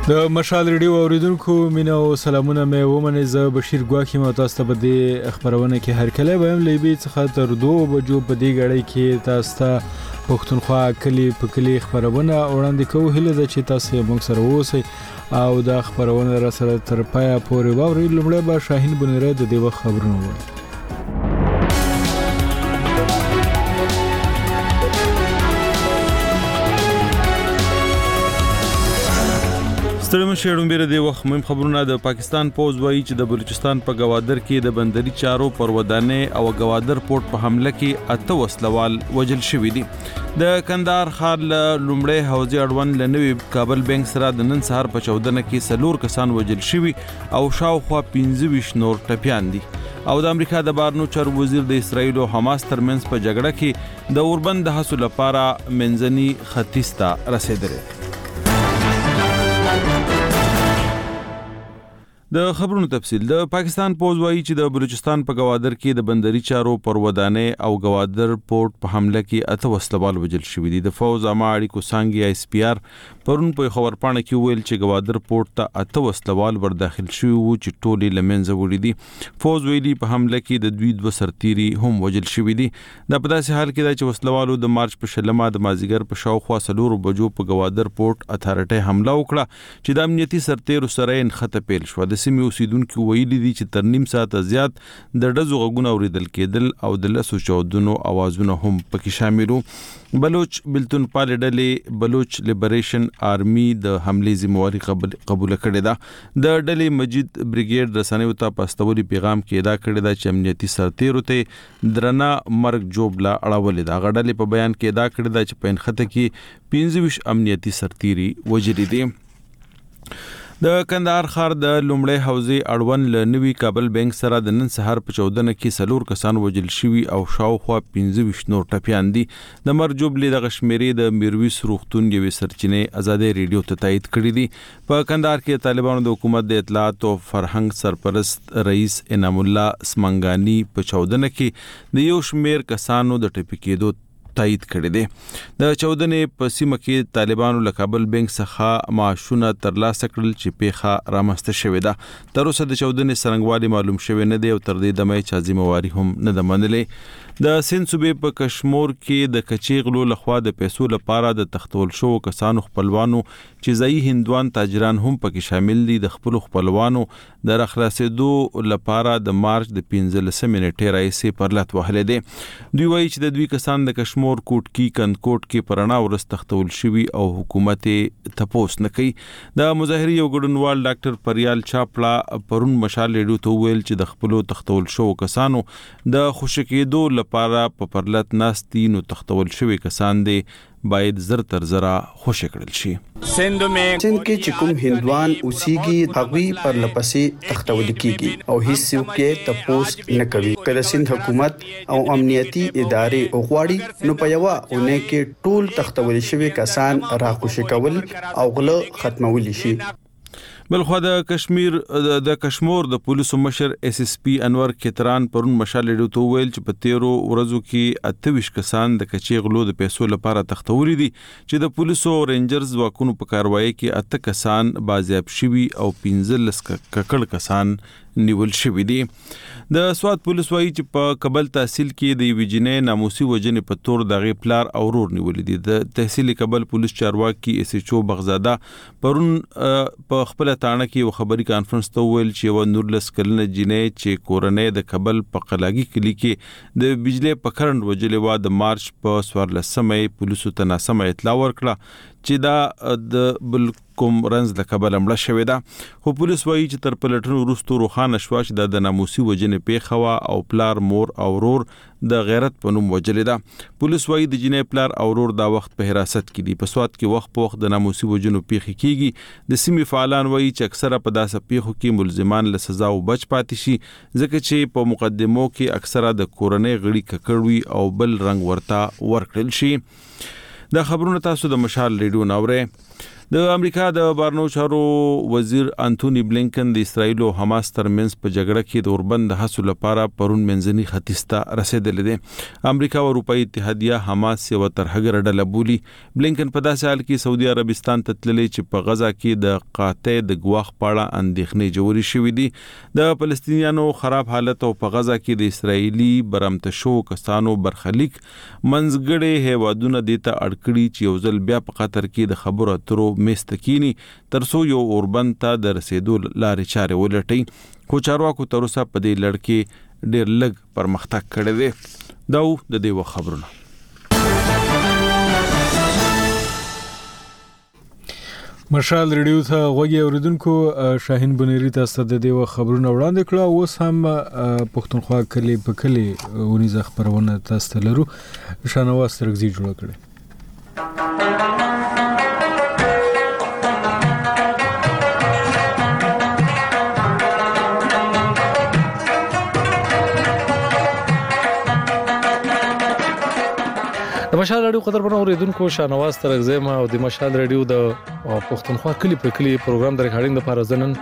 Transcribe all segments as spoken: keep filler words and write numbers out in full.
د مشال ریډیو اوریدونکو مینه او سلامونه مې ومنه. زه بشیر ګواخی مو تاسو ته به د خبرونه کې هر کله وایم لیبي څخه تر دوه بجو په دې غړې کې تاسو ته پښتونخوا کلی په کلی خبرونه وړاندې کوو. هله د چې تاسو موږ سره اوسئ او د خبرونه را سره تر پایا پورې واورئ. لومړی به شاهین بنره د دې وخت خبرونه وایي. ستړم شېړم بیره دی وخت مهم خبرونه. د پاکستان پوز وایي چې د بلوچستان په گوادر کې د بندري چارو پر ودانې او گوادر پورت په حمله کې اته وسلوال وجل شوی دي. د کندهار ښار لومړی حوزې اړوند لنوي کابل بانک سره د نن سهار په چودنه کې سلور کسان وجل شوی او شاوخوا پنځه ویشت نور ټپیان دي. او د امریکا د بارنو چارو وزیر د اسرایل او حماس ترمنځ په جګړه کې د اوربند د حصول لپاره منځني ختیځ ته رسیدلی. د خبرونو تفصیل. د پاکستان پوز وایي چې د بلوچستان په گوادر کې د بندري چارو پر ودانې او گوادر پورت په حمله کې اته وسلوال وجل شوی دي. د فوز عامه اړیکو څانګې ایس پی آر پرون په خبرپاڼه کې ویل چې گوادر پورت ته اته وسلوال ور داخل شوی وو چې ټولې لمنځه وړي دي. فوز ویلي په حمله کې د دوی دوه سرتيري هم وجل شوی دي. د په داسې حال کې دا چې وسلوالو د مارچ په شلمه د مازیګر په شاوخوا سلور بجو په گوادر پورت اتھارټي حمله وکړه چې د امنیتي سرتیرو سره انخته پیل شو. د سیمې اوسیدونکو ویلي دي چې تر نیم ساعت زیات د ډزو غږونه اوریدل کېدل او د لاسو چاودنو اوازونه هم پکې شامل وو. بلوچ بلتون پال ډلې بلوچ لیبریشن آرمي د حمله ذمہواری قبول کړې ده. د ډلې مجید بریګیډ رسنیو ته پاستولي پیغام کې ادا کړی دا چې امنیتي سرتیرو ته درنه مرګ جوړه اړولې ده. غډلې په بیان کې ادا کړی دا چې په انخته کې پنځه ویشت امنیتي سرتيري وجلي دي. د کندهار ښار د لومړی حوزې اړوند لنوي کابل بانک سره د نن سهار په چودنه کې سلور کسان وجل شوي او شاوخوا پنځه ویشت نور ټپیان دي. د مرجوبلې د غشمیرې د میرویس روغتون یوې سرچینې ازادي ریډیو ته تایید کړی دي. په کندهار کې طالبانو د حکومت د اطلاعات او فرهنګ سرپرست رئیس انعام الله سمنګانی په چودنه کې د یو شمیر کسانو د ټپي کېدو تایید کړی دی. د چودنې په سیمه کې طالبانو له کابل بانک څخه معاشونه ترلاسه کړل چې پیښه رامنځته شوې ده. تر اوسه د چودنې څرنګوالي معلوم شوی نه دی او تر دې دمه چا ذمہواری هم نه ده منلې. د سند صوبې په کشمور کې د کچېغلو لخوا د پیسو لپاره د تختول شو کسانو خپلوانو چې ځایي هندوان تاجران هم پکې شامل دي د خپل خپلوانو د راخلاصېدو لپاره د مارچ د پنځلسمې نیټې راهیسې پر لټ وهلې دي. دوی وایي چې د دوی کسان د کشمور کوټکی کنکوټ کې پرانا ورس تختول شوی او حکومت تپوس نه کوي. د مظاهرې یو ګډونوال ډاکټر پریال چاپړه پرون مشال ریډیو ته ویل چې د خپلو تختول شو کسانو د خوشکېدو لپاره په پرلط ناستي نو تختول شوی کسان دي باید زر تر زرا خوشی کړل شي. سند کې چې کوم هندوان اوسېږي هغوی پر لپسې تختول کیږي او هیڅ څوک یې تپوس نه کوي. کله سند حکومت او امنیتي ادارې غواړي نو په یو اونۍ کې ټول تختول شوی کسان را خوشی کول او غله ختمول شي. بلخو د کشمیر د کشمور د پولیسو مشر ایس ایس پی انور کتران پرون مشال ریډیو ته ویل چې په تیرو ورځو کې اته ویشت کسان د کچېغلو د پیسو لپاره تختوري دي چې د پولیسو رینجرز واکونو په کاروایی کې اته کسان بازیاب شوي او پنځلس ککړ کسان نیول شوی دي. د سواد پولیس وایي چې په کابل تحصیل کې د ویجنې ناموسي وجنې په تور دغه پلار او ورور نیول دي. د تحصیل کابل پولیس چارواکي اس ایچ او بغزاده پرون په خپل تاڼه کې یو خبري کانفرنس ته ویل چې و نورلس کلنه جنې چې کورنۍ د کابل په قلاګي کلی کې د بجلی په کرنټ وجلې و د مارچ په سوارلسمې پولیسو ته ناسمه اطلاع ورکړه چې دا د بل کوم رنز د کابل امړه شوې ده. خو پولیس وایي چې تر پلټنو وروسته روښانه شوه چې د ناموسي وجنې پیښه وه او پلار مور او ورور د غیرت په نوم وجلې ده. پولیس وایي د جنې پلار او ورور دا وخت په حراست کې دي. په سواد کې وخت په وخت د ناموسي وجنو پیښې کیږي. د سیمې فعالان وایي چې اکثره په داسې پیښو کې ملزمان له سزا او بچ پاتې شي ځکه چې په مقدمو کې اکثره د کورنۍ غړي ککړ وي او بل رنګ ورته ورکړل شي. د خبرونو تاسو د مشال ریډیو ناوره. د امریکا د بهرنیو چارو وزیر انټونی بلینکن د اسرایل او حماس ترمنځ په جګړه کې د اوربند د حصول لپاره پرون منځني ختیځ ته رسیدلې ده. امریکا او اروپאי اتحادیه حماس یو ترهګر ډله بولي. بلینکن په داسې حال کې سعودي عربستان ته تللی چې په غزا کې د قاطع د ګواښ په اړه اندېښنې جوړې شوې دي. د فلسطینیانو خراب حالت او په غزا کې د اسرایلی برمته شو کسانو برخلیک منځګړي هیوادونه د ته اړکړي چې یو ځل بیا په قطر کې د خبرو اترو مستکینی ترسو یو اوربند ته د رسیدو لارې چارې ولټي. خو چارواکو تر اوسه په دې لړ کې ډېر لږ پرمختګ کړی دی. دا د دې وخت خبرونه. مشال ریډیو ته غوږی اوریدونکو، شاهین بنيري تاسو د دې وخت خبرونه وړاندې کړه. اوس هم پښتونخوا کلی په کلی ونیزه خبرونه تاسو ته لرو. شانواز ترغزي جوړ کړي. د مشال رادیو قدرمن اوریدونکو، شانواز ترغزی ما او د مشال رادیو د پښتونخوا کلی په کلی پروګرام د ریکارډینګ لپاره ځنن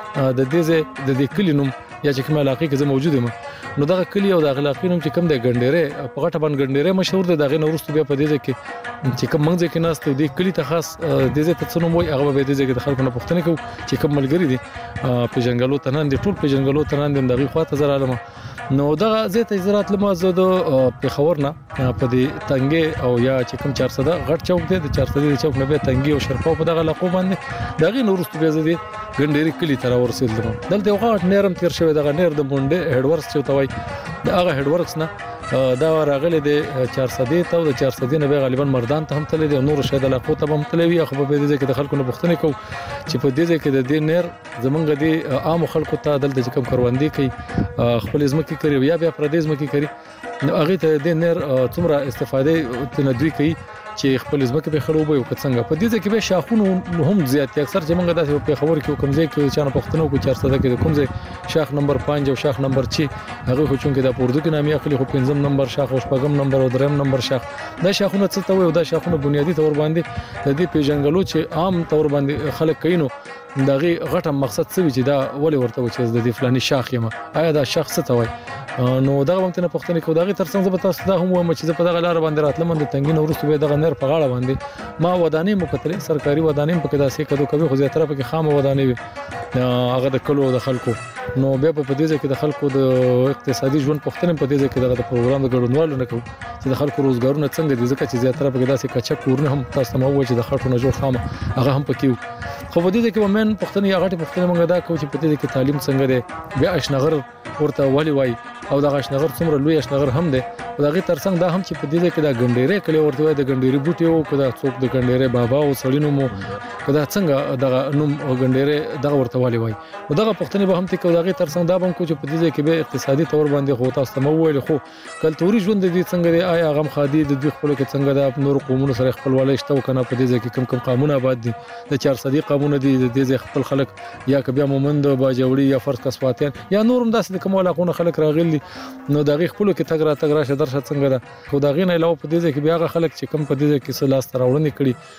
د دې د دې کلی نوم یا چې کومه علاقه کې زه موجود یم نو دغه کلی او د علاقې نوم چې کوم د ګنډېره په غټه باندې ګنډېره مشهور دی. دغه نورستو بیا په دې ځکه چې کوم منځ کې ناس ته د کلی ته خاص د دې ته څنو وای هغه به دې ځکه د خلکو نه پوښتنه کوي چې کوم ملګری دي په جنگلو تنان دي ټول په جنگلو تنان دي دغه خواته زرا علم نو دغه زه ته زراعت لمه زه د پیښور نه په دې تنګي او یا چې کوم چهارصد غټ چوک دی د چهارصد چوک نه به تنګي او شرپاو په دغه لقب باندې دغه نورستو بیا زه دي ګنډېری کلی تر ورسېدم. دلته یو غټ نرم تیر شوی دغه نیر د بونډه هډ ورکس چې توای د هغه هډ ورکس نه دا راغله د چهارصد ته او د چهارصد نه به غالبا مردان ته هم تللی دی نور شاید علاقو ته هم تللی وي. خو په دې کې د خلکو نه پوښتنه کوي چې په دې کې د دې نیر زمونږ د عام خلکو ته دلته کوم کاروندې کوي خپل ځمکې کوي یا بیا پردیس ځمکې کوي نو هغه ته د نیر څومره استفاده تندوي کوي چې خپل ځمکه په خړو به وکڅنګ په دې کې به شاخونه هم زیات اکثر چې موږ داسې په خبر کې کوم ځای کې چانه پښتنو کو چهارصد کې کوم ځای شاخ نمبر پنځه او شاخ نمبر छह هغه خو چونکې د پوردو کې نامي اخلي خو پنځم نمبر شاخ او شپږم نمبر او دریم نمبر شاخ دا شاخونه څه ته وي او دا شاخونه بنیادی تور باندې د دې پیژنګلو چې عام تور باندې خلک کینو دغه غټه مقصد څه وي چې دا ولې ورته و چې د دې فلاني شاخ یم آیا دا شاخ څه ته وي نو دا وخت نه پښتني کو دغه ترڅنګ زه تاسو دا هم وایم چې په دغه لار باندې راتلم د تنګین ورستو به دغه نر په غاړه باندې ما ودانې مکتري سرکاري ودانې په کدا سي کدو کوي خو زیاتره په خام ودانې وي هغه د کلو د خلکو نو به په دې ځکه د خلکو د اقتصادي ژوند پښتنه په دې ځکه دغه پروګرام د ګډونوالو نه کوي چې د خلکو روزګارونه څنګه دي ځکه چې زیاتره په داسې کچا کورونه هم تاسو مو و چې د خاطر نه جوړ خامه هغه هم پکې خو په دې کې ومن پښتني هغه پښتني موږ دا کوي چې په دې کې تعلیم څنګه دی بیا اشنغر ورته ولي وای او دا اشنغر څومره لوی اشنغر هم دی او دا غي ترڅنګ دا هم چې په دې کې دا ګنډېره کلی ورته وای د ګنډېری بوټي او کدا څوک د ګنډېره بابا او سړینو مو کدا څنګه دا نوم ګنډېره دا ورته ولي وای نو دا پښتني به هم ته دا غي ترڅنګ دا بم کو چې په دې کې به اقتصادي تور باندې خو تاسو مو ویل خو کلتوري ژوند دي څنګه دی آیا غم خادي د دوی خپل کې څنګه د نور قومونو سره خپلواله شته کنه په دې کې کم کم قانون آباد دي د چهارصد قانون دي د دې خپل خلک یا کبیا مومند باجوړي یا فرض کسواتین یا نورم داسې کوم علاقونه خلک راغلي نو دغه خپل کې تګ را تګ را شه درشه څنګه ده خو دغه نه علاوه په دې کې بیا غ خلک چې کم په دې کې سلاس تراوړنې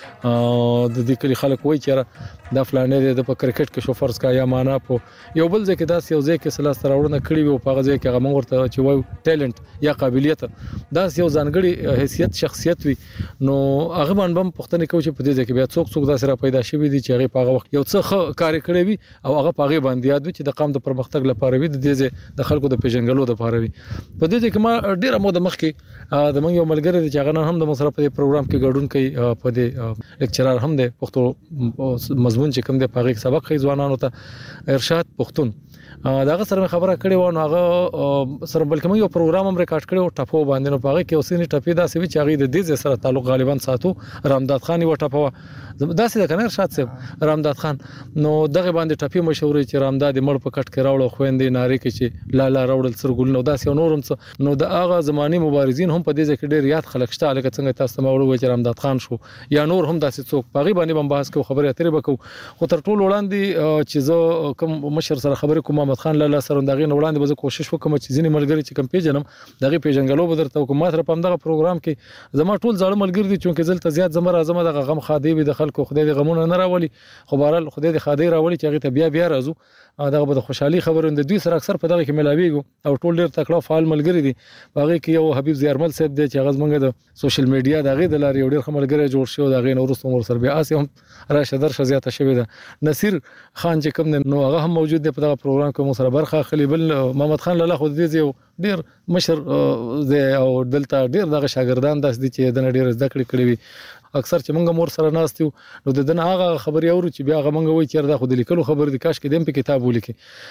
کړي د دې کلی خلک وای چې دا فلانې د په کرکټ کې شو فرض کا یا معنا په یو بل ځکه داس یو ځکه سلاس تراوړنه کړي وو په غځي کې هغه ورته چې وای ټیلنت یا قابلیت داس یو ځانګړي حیثیت شخصیت وي نو هغه باندې پښتنه کوي چې په دې کې بیا څوک څوک داسې را پیدا شوی دي چې هغه په هغه وخت یو څه کار کړی وي او هغه په هغه باندې یاد وي چې د قام د پرمختګ لپاره وي د دې د خلکو د پیژنګلو لپاره وي په دې کې ما ډیره مو د مخ کې د موږ یو ملګری چې هغه هم د مصرف په پروګرام کې ګډون کوي په دې لیکچرر هم د پښتو مضمون چې کوم د پاغي سبق خي ځوانانو ته ارشاد پښتون داغه سره خبره کړې و نو هغه سره بلکې یو پروګرام هم ریکارډ کړو ټاپو باندې نو پاغي کې اوسې ټاپې داسې وی چې هغه د دې سره تعلق غالبا ساتو رامداد خان و ټاپو داسې د کنه ارشاد صاحب رامداد خان نو دغه باندې ټاپې مشهور چې رامداد مړ په کټ کې راوړل خويندې ناری کې چې لا لا راوړل سرګل نو داسې نورم نو د هغه زماني مبارزین هم په دې ځکه ډیر یاد خلک شته لکه څنګه تاسو ما وړو چې رامداد خان شو یا نور هم داسې څوک پاغي باندې بم بحث کو خبره اترې وکړو خو تر ټولو وړاندې چې زه کوم مشر سره خبرې کوم محمد خان لاله سره دغه وړاندې به کوشش وکم چې ځینې ملګری چې کم پیژنم دغه پیژنګلو به درته کوم ماته په دغه پروګرام کې زما ټول ځاړه ملګری دي چې ځلته زیات زما راځم دغه غم خادي به د خلکو خدای دې غمونه نه راولي خو بهرحال خدای دې خادي راولي چې هغه ته بیا بیا راځو دغه به د خوشحالي خبرونه د دوی سره اکثر په دغه کې ملاویږو او ټول ډېر تکړه فعال ملګري دي هغه کې یو حبیب زیارمل صاحب دی چې هغه زمونږ د سوشل میډیا دغه د لارې ډېر خملګری جوړ شو دغه نور څومره سر بیا اسې هم راشه درشه زیاته شوې ده نصیر خان چې کوم نو هغه هم موجود دی په دغه پروګرام کې مو سره برخه اخلي بل محمد خان لاله خو دې یو ډېر مشر دی او دلته ډېر دغه شاګردان داس دي چې د ډېر زده کړې کړې وي اکثر چې موږ مور سره ناست یو نو د دنه هغه خبرې اورو چې بیا هغه موږ وایي چې دا خو د لیکلو خبر دي کاش کې دیم په کتاب ولیکي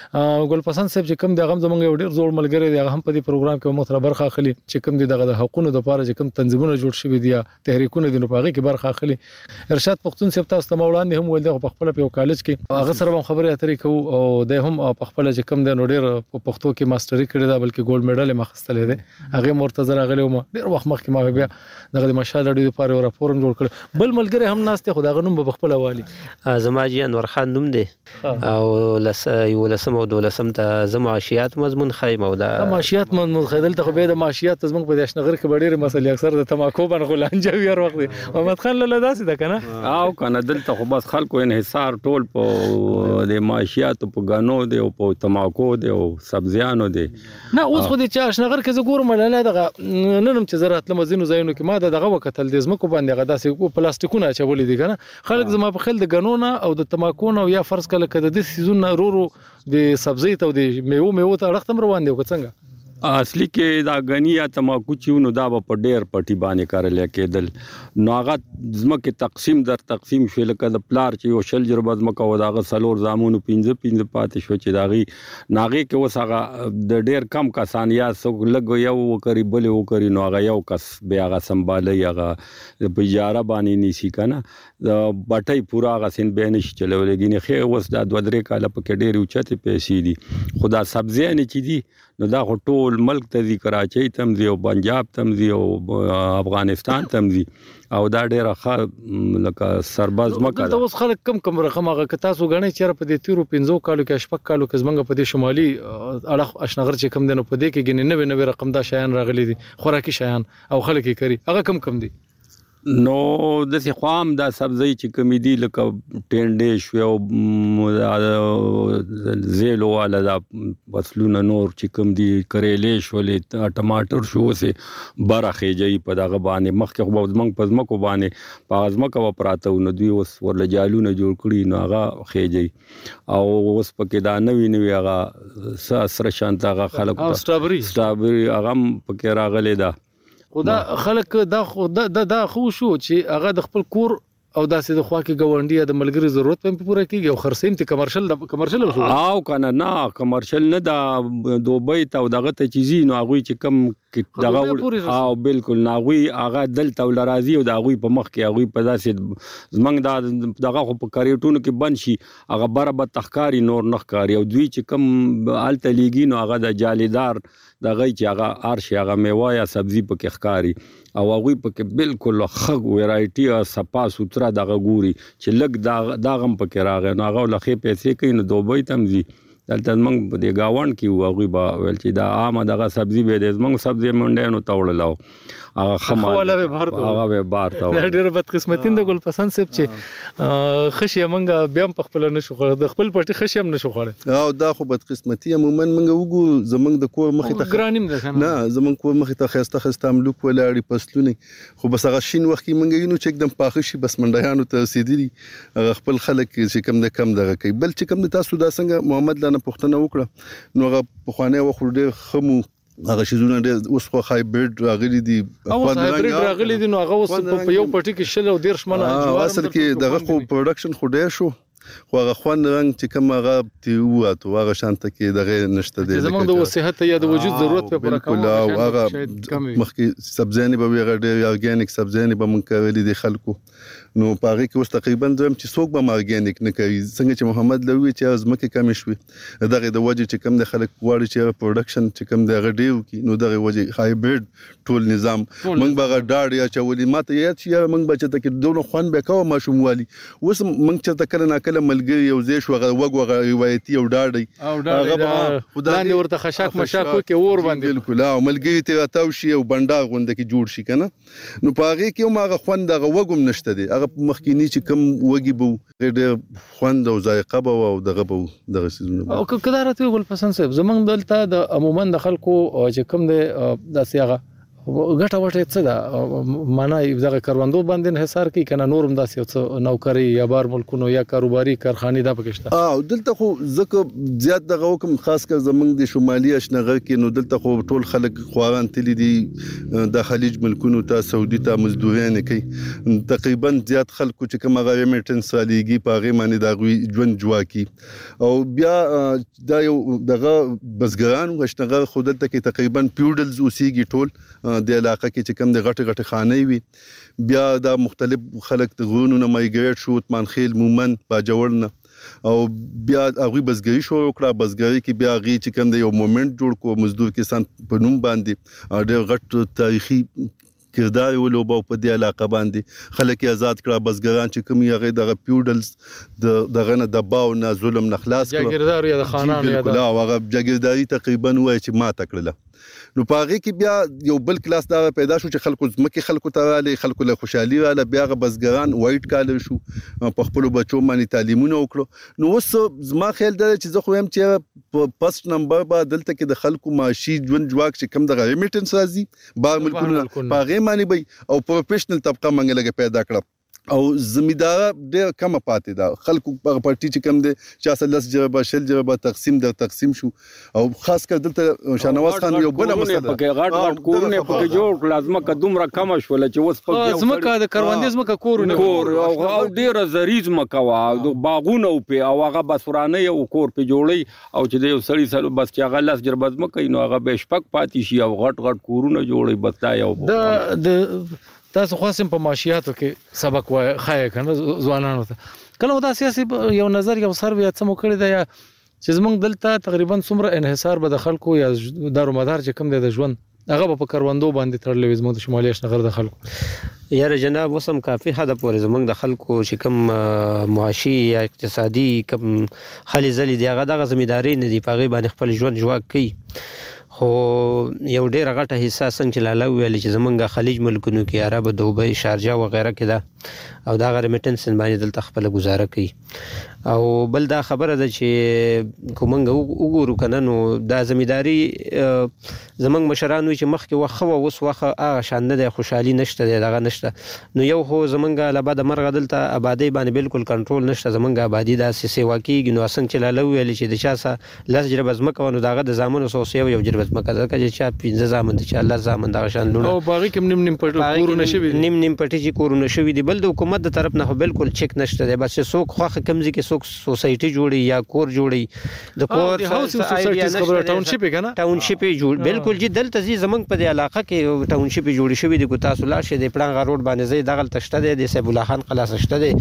ګل پسند صاحب چې کوم د غم زمونږ یو ډېر زوړ ملګری دی هغه هم په دې پروګرام کې مو سره برخه اخلي چې کوم دي دغه حقوقو د لپاره چې کوم تنظیمونه جوړ شوي دي تحریکونه دي نو په هغه کې برخه اخلي ارشاد پښتون صاحب تاسو ته مولانا هم ول د خپل په کالج کې هغه سره هم خبرې اترې کوو او د هم په خپل چې کوم د نو ډېر په پښتو کې ماستري کړی دا بلکې ګولډ میډل یې مخستلې ده هغه مرتضی راغلی و ډېر وخت مخکې ما بیا دغه مشال اړې لپاره یو راپور جوړ کړ بل ملګری هم ناشته خدای غنوم په خپل والی زما جی انور خان نوم دی او لس یو لسم او دولسم ته زماشيات مضمون خیم او دا معاشيات مضمون خیدل ته به د معاشيات زموږ په داشنغر کې ډېر مسلې اکثر د تماکو باندې غلانجه ویر وخت دی محمد خان له داسې ده کنه او کنه دلته خو بس خلکو انحصار ټول په د معاشيات په غنو دی او په تماکو دی او سبزیانو دی نه اوس خو د چاشنغر کې زګور مړاله دغه ننم چې زراعت لمزینو زاینو کې ما دغه وکتل د زمکو باندې غداسې پلاستیکونه چولې دي کنه خلک زما په خل د غنونه او د تماکونه او یا فرض کله کده د سيزون رورو د سبزی ته او د میوه میوه ته اړختم روان دی وڅنګه اصلي کې دا غنی یا تماکو چېونو دا په ډېر پټي باندې کارل کېدل نو هغه زمکه تقسیم در تقسیم شو لکه د پلار چې یو شل جربه زمکه و داغه سلور زامونو پنځه پنځه پاتې شو چې داغي ناغي کې وسغه د ډېر کم کسان یا سو لګ یو وکړي بل وکړي نو هغه یو کس بیا هغه سنبالي هغه په اجاره باندې نيسي کنه د بټي پورا هغه سین به نشي چلولګي خو وس دا دوه درې کاله په ډېر اوچته پیسې دي خدا سبزی نه چي دي نو دا ټول ملک ته ذکر کراچي تم دی او پنجاب تم دی او افغانستان تم دی او دا ډېر ښه لکه سرباز مکه دا اوس خلک کم کم رقم هغه که تاسو غنئ چې په دې تیرو پنځو کالو کې شپږ کالو کې زمونږ په دې شمالي اړه اشنغر چې کم دنو په دې کې ګنې نوې نوې رقم دا شایان راغلي دي خوراکي شایان او خلک یې کوي هغه کم کم دي نو د څه خام دا سبزی چې کمی دی لکه ټینډې شو او زیلو والا دا فصلونه نور چې کم دی کریلې شولې ټماټر شو سه برخه جاي په دغه باندې مخکې خو زمنګ په زمکو باندې په ازمکه و پراته نو دوی اوس ورل جالونه جوړ کړي نو هغه خېجي او اوس پکې دا نوی نوی هغه سره شانت هغه خلک سترابري سترابري هغه پکې راغلي دا خدا خلک دا خو دا دا خو شو چې هغه د خپل کور او داسې د خوا کې ګاونډي د ملګری ضرورت په پوره کیږي او خرڅیم ته کمرشل د کمرشل او کنه نه کمرشل نه دا دوبۍ ته او دغه ته چیزي نو هغه چې کم دغه او بالکل ناغوي هغه دلته ول راضي او دغه په مخ کې هغه په داسې زمنګ دا دغه خو په کریټونو کې بند شي هغه برابر تخکاری نور نخکاری او دوی چې کم الته لیګي نو هغه د جالیدار دغه چې هغه ارشي هغه میوه یا سبزی په ښکاری او هغه په بالکل خغ ورایټي او صفا سوتره دغه ګوري چې لګ دا داغم پکې راغی نو هغه لخې پیسې کوي نو دوبۍ تم زی دلته موږ په دې گاوند کې وغوي با ول چې دا عامه دغه سبزی به د موږ سبزی مونډه نو تاوړلاو هغه خماله به بار ته هغه به بار ته ډېر بد قسمتین د ګل پسند سپ چې خشي موږ بیا په خپل نشو خور د خپل پټي خشي هم نشو خور او دا خو بد قسمتي عموما موږ وګو زمنګ د کور مخې ته ګرانیم ده نه زمنګ کور مخې ته خسته خسته ملک ولاړی پسلونه خو بس هغه شین وخت کې موږ یو چې एकदम پاخه شي بس منډیانو ته سیدلی خپل خلک چې کم نه کم دغه کوي بل چې کم تاسو دا څنګه محمد لانه پښتنه وکړه نو هغه په خوانه وخت ډېر خمو هغه شیزونه ډېر اوس خو هایبرید راغلي دي او هایبرید راغلي دي نو هغه اوس په یو پټي کې شل او ډېر شمنه اصل کې دغه خو پروډکشن خو ډېر شو خو هغه خوان رنګ چې کوم هغه تی وته هغه شانته کې دغه نشته دي زمونږ د صحت یا د وجود ضرورت په پوره کوم او هغه مخکې سبزیانې به هغه ډېر ارګانیک سبزیانې به مونږ کولې دي خلکو نو پاره کې اوس تقریبا زم چې څوک به ارګانیک نه کوي څنګه چې محمد لوی چې ازمکه کم شوي دغه د وجه چې کم د خلک واړي چې پروډکشن چې کم د غډیو کې نو دغه وجه هایبرید ټول نظام مونږ به ډاډ یا چولې ماته یا چې مونږ بچته کې دوه خوان به کوه ماشوموالي اوس مونږ چې تکل نه کله کله ملګری یو ځای شو هغه وګ روایتي او ډاډي هغه خدای ورته خشاک مشاک کې اور باندې بالکل او ملګری ته تاو شي او بنډا غونډه کې جوړ شي کنه نو پاغه کې ما هغه خوند هغه وګم نشته دي هغه مخکینی چې کم وګي بو ډېر خوند او ذایقه بو او دغه بو دغه سيزونه او کله راته ګل پسند صاحب زمنګ دلته د عموما د خلکو چې کم دي د سیاغه ګټه وټه څه ده معنی دغه کاروندو باندې انحصار کوي کنه نورم داسې څه نوکری یا بار ملکونو یا کاروباري کارخانه دا پکشته اه دلته خو ځکه زیات دغه حکم خاص کر زمنګ د شمالي اشنغر کې نو دلته خو ټول خلک خواران تللی دي د خلیج ملکونو ته سعودي ته مزدورین کوي تقریبا زیات خلکو چې کوم غوړي میټن ساليږي پاغه معنی دا غوي ژوند جواکي او بیا دا یو دغه بسګران غشنغر خو دلته کې تقریبا پیوډلز اوسېږي ټول د علاقه کې چې کوم د غټ غټ خانه وي بیا دا مختلف خلک د غرونو نه مایګریټ شو عثمان خیل مومن باجوړ نه او بیا هغه بسګری شو کړه بسګری کې بیا غي چې کوم د یو مومنت جوړ کو مزدور کسان په نوم باندې ډېر غټ تاریخي کردار ولوبو په دې علاقه باندې خلک آزاد کړه بسګران چې کوم یې دغه پیوډلز د دغه نه دباو نه ظلم نه خلاص کړه جاګیردار یا د خانان یا د هغه جاګیرداري تقریبا وای چې ما تکړه نو پاغه کې بیا یو بل کلاس دا پیدا شو چې خلکو زمکه خلکو ته رااله خلکو له خوشحالي رااله بیا غ بسګران وایټ کالر شو په خپل بچو باندې تعلیمونه وکړو نو اوس زما خیال دا چې زه خو هم چې پست نمبر با دلته کې د خلکو معاشي ژوند جواک چې کم د ریمیټنس راځي بار ملکونه پاغه معنی به او پروفیشنل طبقه منګلګه پیدا کړه او زمیدار ډېر کم پاتې دا خلکو په پارټي چې کم دي چې اصل لس جواب شل جواب تقسیم در تقسیم شو او خاص کر دلته شاهنواز خان یو بل مسله پکې غټ غټ کورونه پکې جوړ لازمه قدم را کم شول چې اوس پکې زمکه د کروندې زمکه کورونه کور او ډېر زریز مکوا د باغونه په او هغه بسورانه یو کور په جوړي او چې د یو سړی سره بس چې هغه لاس جربز مکه نو هغه به شپک پاتې شي او غټ غټ کورونه جوړي بس دا یو د تاسو خاصم په معاشياتو کې سبق وای خای کنه ځوانانو ته کله دا سیاسي یو نظر یو سروې څه مو کړی دی چې زمونږ دلته تقریبا څومره انحصار به د خلکو یا دارومدار چې کم دی د ژوند هغه په کروندو باندې تړلې زموږ د شمالي اشنغر د خلکو یاره جناب وسم کافي حد پورې زمونږ د خلکو چې کم معاشي یا اقتصادي کم خالي زلي دی هغه د زمینداری نه دی پاغي باندې خپل ژوند جواک کوي خو یو ډېر غټه حصہ څنګه چې لاله ویل چې زمونږ خلیج ملکونو کې عرب دوبۍ شارجه و غیره کې ده او دا غره میټنس باندې دلته خپل گزاره کوي او بل دا خبره ده چې کومنګ وګورو کنه نو دا زمینداری زمونږ مشرانو چې مخکې وخه وس وخه هغه شان نه خوشحالي نشته دغه نشته نو یو خو زمونږ لبا د مرغ دلته آبادی باندې بالکل کنټرول نشته زمونږ آبادی دا سیوا کیږي نو څنګه چې لاله ویل چې د چا لاس جرب ازمکه نو دغه د زامنو سوسیو یو جرب ازمکه ځکه چې چا پنځه زامن چې الله زامن دغه شان لونه او باغی کوم نیم نیم پټ کورونه شوی نیم نیم پټی چې کورونه شوی دی بل د حکومت د طرف نه بالکل چک نشته دی بس څوک خوخه کمزې کې څوک سوسایټي جوړي یا کور جوړي د کور سوسایټیز خبره ټاونشپ کنه ټاونشپ جوړ بالکل جی دلته زی زمنګ په علاقه کې ټاونشپ جوړ شوی دی کو تاسو لاشه د پلان غروډ باندې زی دغه تشته دی د سیب الله خان خلاص شته دی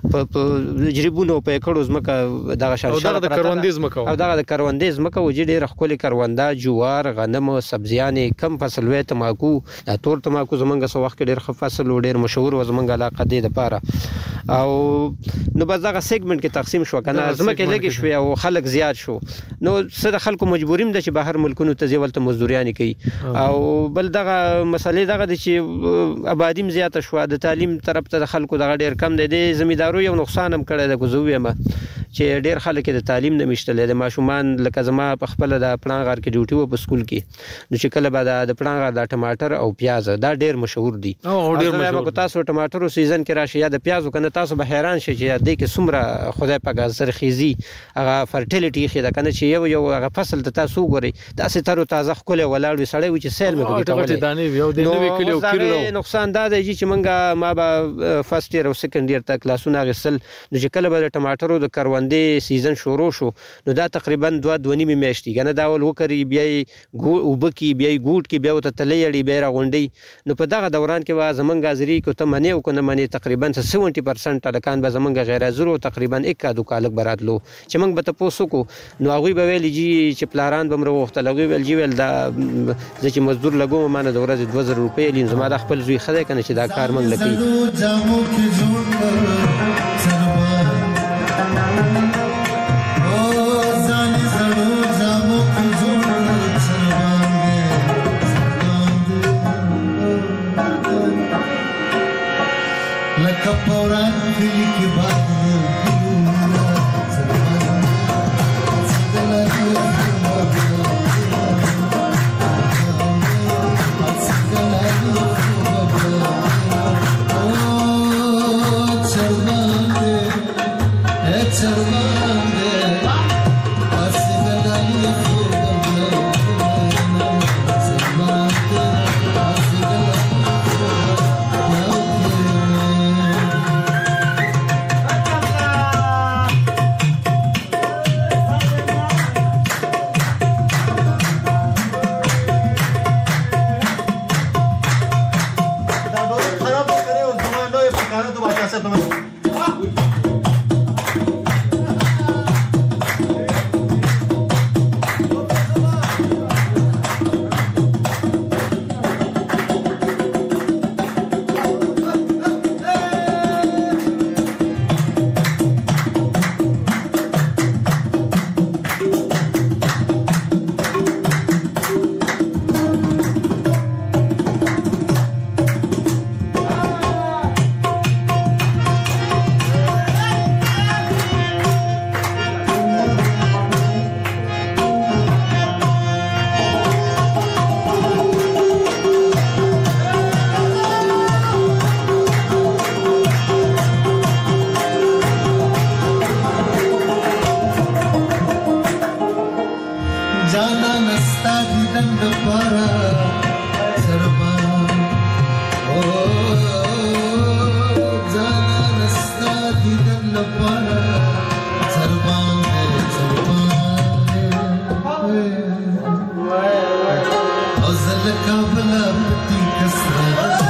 په جریبونو په کړو زمکه دغه شان او دغه د کروندیز مکو او دغه د کروندیز مکو چې ډیر خپل کروندا جوار غنم سبزیان کم فصل وې تماکو دا تور تماکو زمنګ سو وخت ډیر خ فصل ډیر مشهور و زمنګ علاقه دی د پاره او نو بس دغه سیګمنټ کې تقسیم شو کنه زمکه لګي شو او خلک زیات شو نو سره خلکو مجبوریم د چې بهر ملکونو ته ځولته مزدوریان کوي او بل دغه مسلې دغه د چې آبادیم زیات شو د تعلیم طرف ته خلکو دغه ډیر کم دی د زمیندارو یو نقصان هم کړی د کوزویمه چې ډیر خلک د تعلیم نه مشتلې د ماشومان لکه زما په خپل د پلان غار کې ډیوټي و په سکول کې نو چې کله بعد د پلان غار د ټماټر او پیاز دا ډیر مشهور دي او ډیر مشهور تاسو ټماټر سیزن کې راشي یا د پیازو کنه تاسو به حیران شئ چې د کې سمره خدای په غزر خيزي هغه فرټیلیټي خې دا کنه چې یو یو هغه فصل ته تاسو ګوري تاسو تر تازه خپل ولاړ وي سړی و چې سیل مې کوي دانې یو د نوې کلیو کړو نقصان دا دی چې منګه ما به فرست ایئر او سیکنډ ایئر ته کلاسونه غسل نو چې کله به ټماټرو د کروندې سیزن شروع شو نو دا تقریبا دوه دوه نیمه میاشتې کنه دا ول وکړي بیا ګو وبکی بیا ګوټ کې بیا ته تلې اړي بیا راغونډي نو په دغه دوران کې وا زمنګ غازری کو ته منی او کنه منی تقریبا سبعین پرسنټ تلکان به زمنګ غیر حاضر تقریبا یک دو کالک براتلو چې موږ به تاسو کو نو هغه به ویل جی چې پلاران بمره وخت لګوي ویل جی ویل دا چې مزدور لګوم مانه د ورځې دوه زره روپۍ لین زما د خپل زوی خدای کنه چې دا کار موږ لکې जाना नस्ता दिदन दपारा सरबान ओ जाना नस्ता दिदन दपारा सरबान सरबान का भला पति कसरा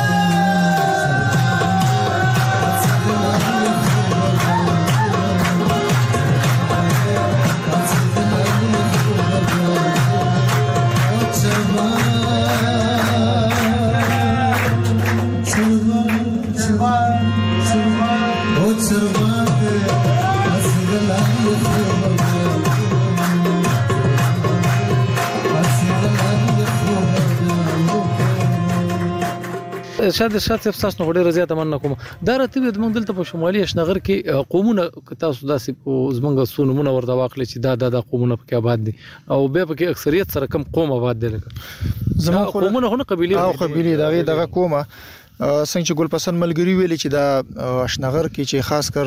شاید شاید تاسو نو ډیره زیاته مننه کوم دا راته د موږ دلته په شمالي اشنغر کې قومونه تاسو داسې زمونږ سونمونه ورته واخلې چې دا د قومونه په کې آباد دي او بیا په کې اکثریت سره کم قوم آباد دي لکه زموږ قومونه هونه قبيله او قبيله دغه دغه قومه څنګه چې ګلپسند ملګری ویل چې دا اشنغر کې چې خاص کر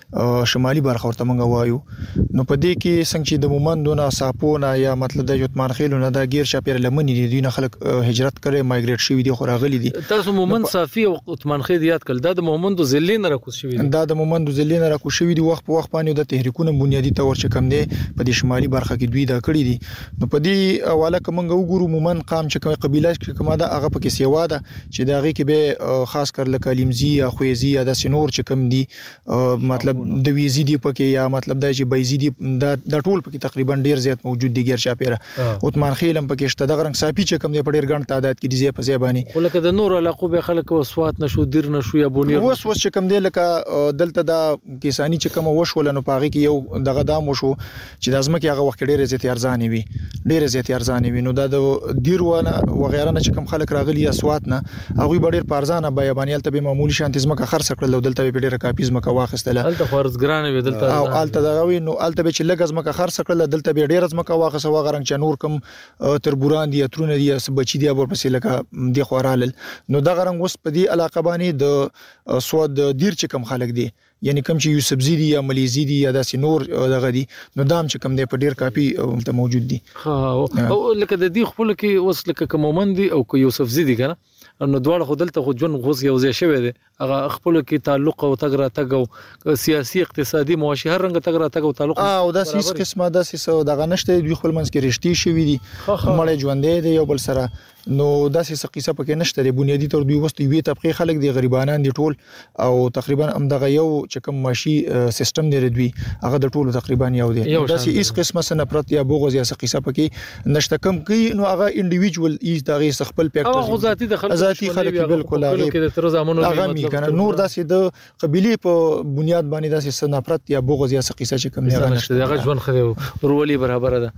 شمالي برخه ورته مونږ وایو نو په دې کې څنګه چې د مومندونه صاپونه یا مطلب د یوتمان خېلونه دا غیر شاپیر لمنې دي دوی نه خلک هجرت کړي مایګریټ شوی دي خو راغلي دي تاسو مومند صافي او یوتمان خې یاد کړل دا د مومندو ذلین راکوس شوی دي دا د مومندو ذلین راکوس شوی دي وخت په وخت باندې د تحریکونو بنیادی تور چې کم دي په دې شمالي برخه کې دوی دا کړی دي نو په دې حواله کومه وګورو مومند قام چې کومه قبيله کې کومه دا هغه په کې سیوا ده چې دا غي کې به خاص کر لکه لیمزی یا خویزی یا د سنور چې کم دي مطلب د ویزی دی پکې یا مطلب دا چې بایزیدی دا د ټول پکې تقریبا ډیر زیات موجود دي غیر شاپیره عثمان خیلم پکې شته د غرنګ صافي چې کم دی په ډیر ګڼ تعداد کې دي زی په زیبانی ولکه د نور علاقو به خلک وسوات نشو دیر نشو یا بونیر وس وس چې کم دی لکه دلته دا کیسانی چې کم وشول نو پاغي کې یو دغه دام وشو چې د ازمکه هغه وخت ډیر زیات ارزانې وي ډیر زیات ارزانې وي نو دا د دیر ونه وغیرہ نه چې کم خلک راغلي اسوات نه هغه ډیر پارزانه بیابانیل ته به معمولی شانتي زمکه خرڅ کړل دلته به ډیره کاپیز مکه واخستله الته فرزګران وي دلته او الته دغه نو الته به چې لګز مکه خرڅ کړل دلته به ډیره زمکه واخسه وغرنګ چې نور کم تر بوران دي ترونه دي بچی دي ورپسې لکه دی خورالل نو دغه رنګ اوس په دې علاقه باندې د سواد دیر چې کم خلک دي یعنی کم چې یوسف زیدی یا ملیزی دي یا داسې نور دغه دي نو دام چې کم دی په ډیر کاپی ته موجود دي ها او لکه د دې خپل کې اوس لکه کومومن دي او یوسف زیدی کنه نو دواړه خودلته خو جون غوز یو ځای شوی دی هغه خپل کې تعلق او تګ را تګ او سیاسي اقتصادي معاشي هر رنګ تګ را تګ او تعلق او دا سیس قسمه د سیسو دغه نشته دوی خپل منځ کې رښتې شوی دي مړ ژوندې دی یو بل سره نو داسې قصه پکې نشته دی بنیادی تر دوی وست وی طبقه خلک دی غریبانان دي ټول او تقریبا هم دغه یو چې کوم ماشي سیستم دی دوی هغه د ټولو تقریبا یو دی داسې هیڅ قسمه سن پرت یا بوغز یا قصه پکې نشته کم کوي نو هغه انډیویډوال ایز دغه خپل فیکټر او ذاتی د خلک ذاتی خلک بالکل هغه تر زمانو مطلب نور داسې د قبيله په بنیاد باندې داسې سن پرت یا بوغز یا قصه چې کوم نه نشته هغه ژوند خو ورولي برابر ده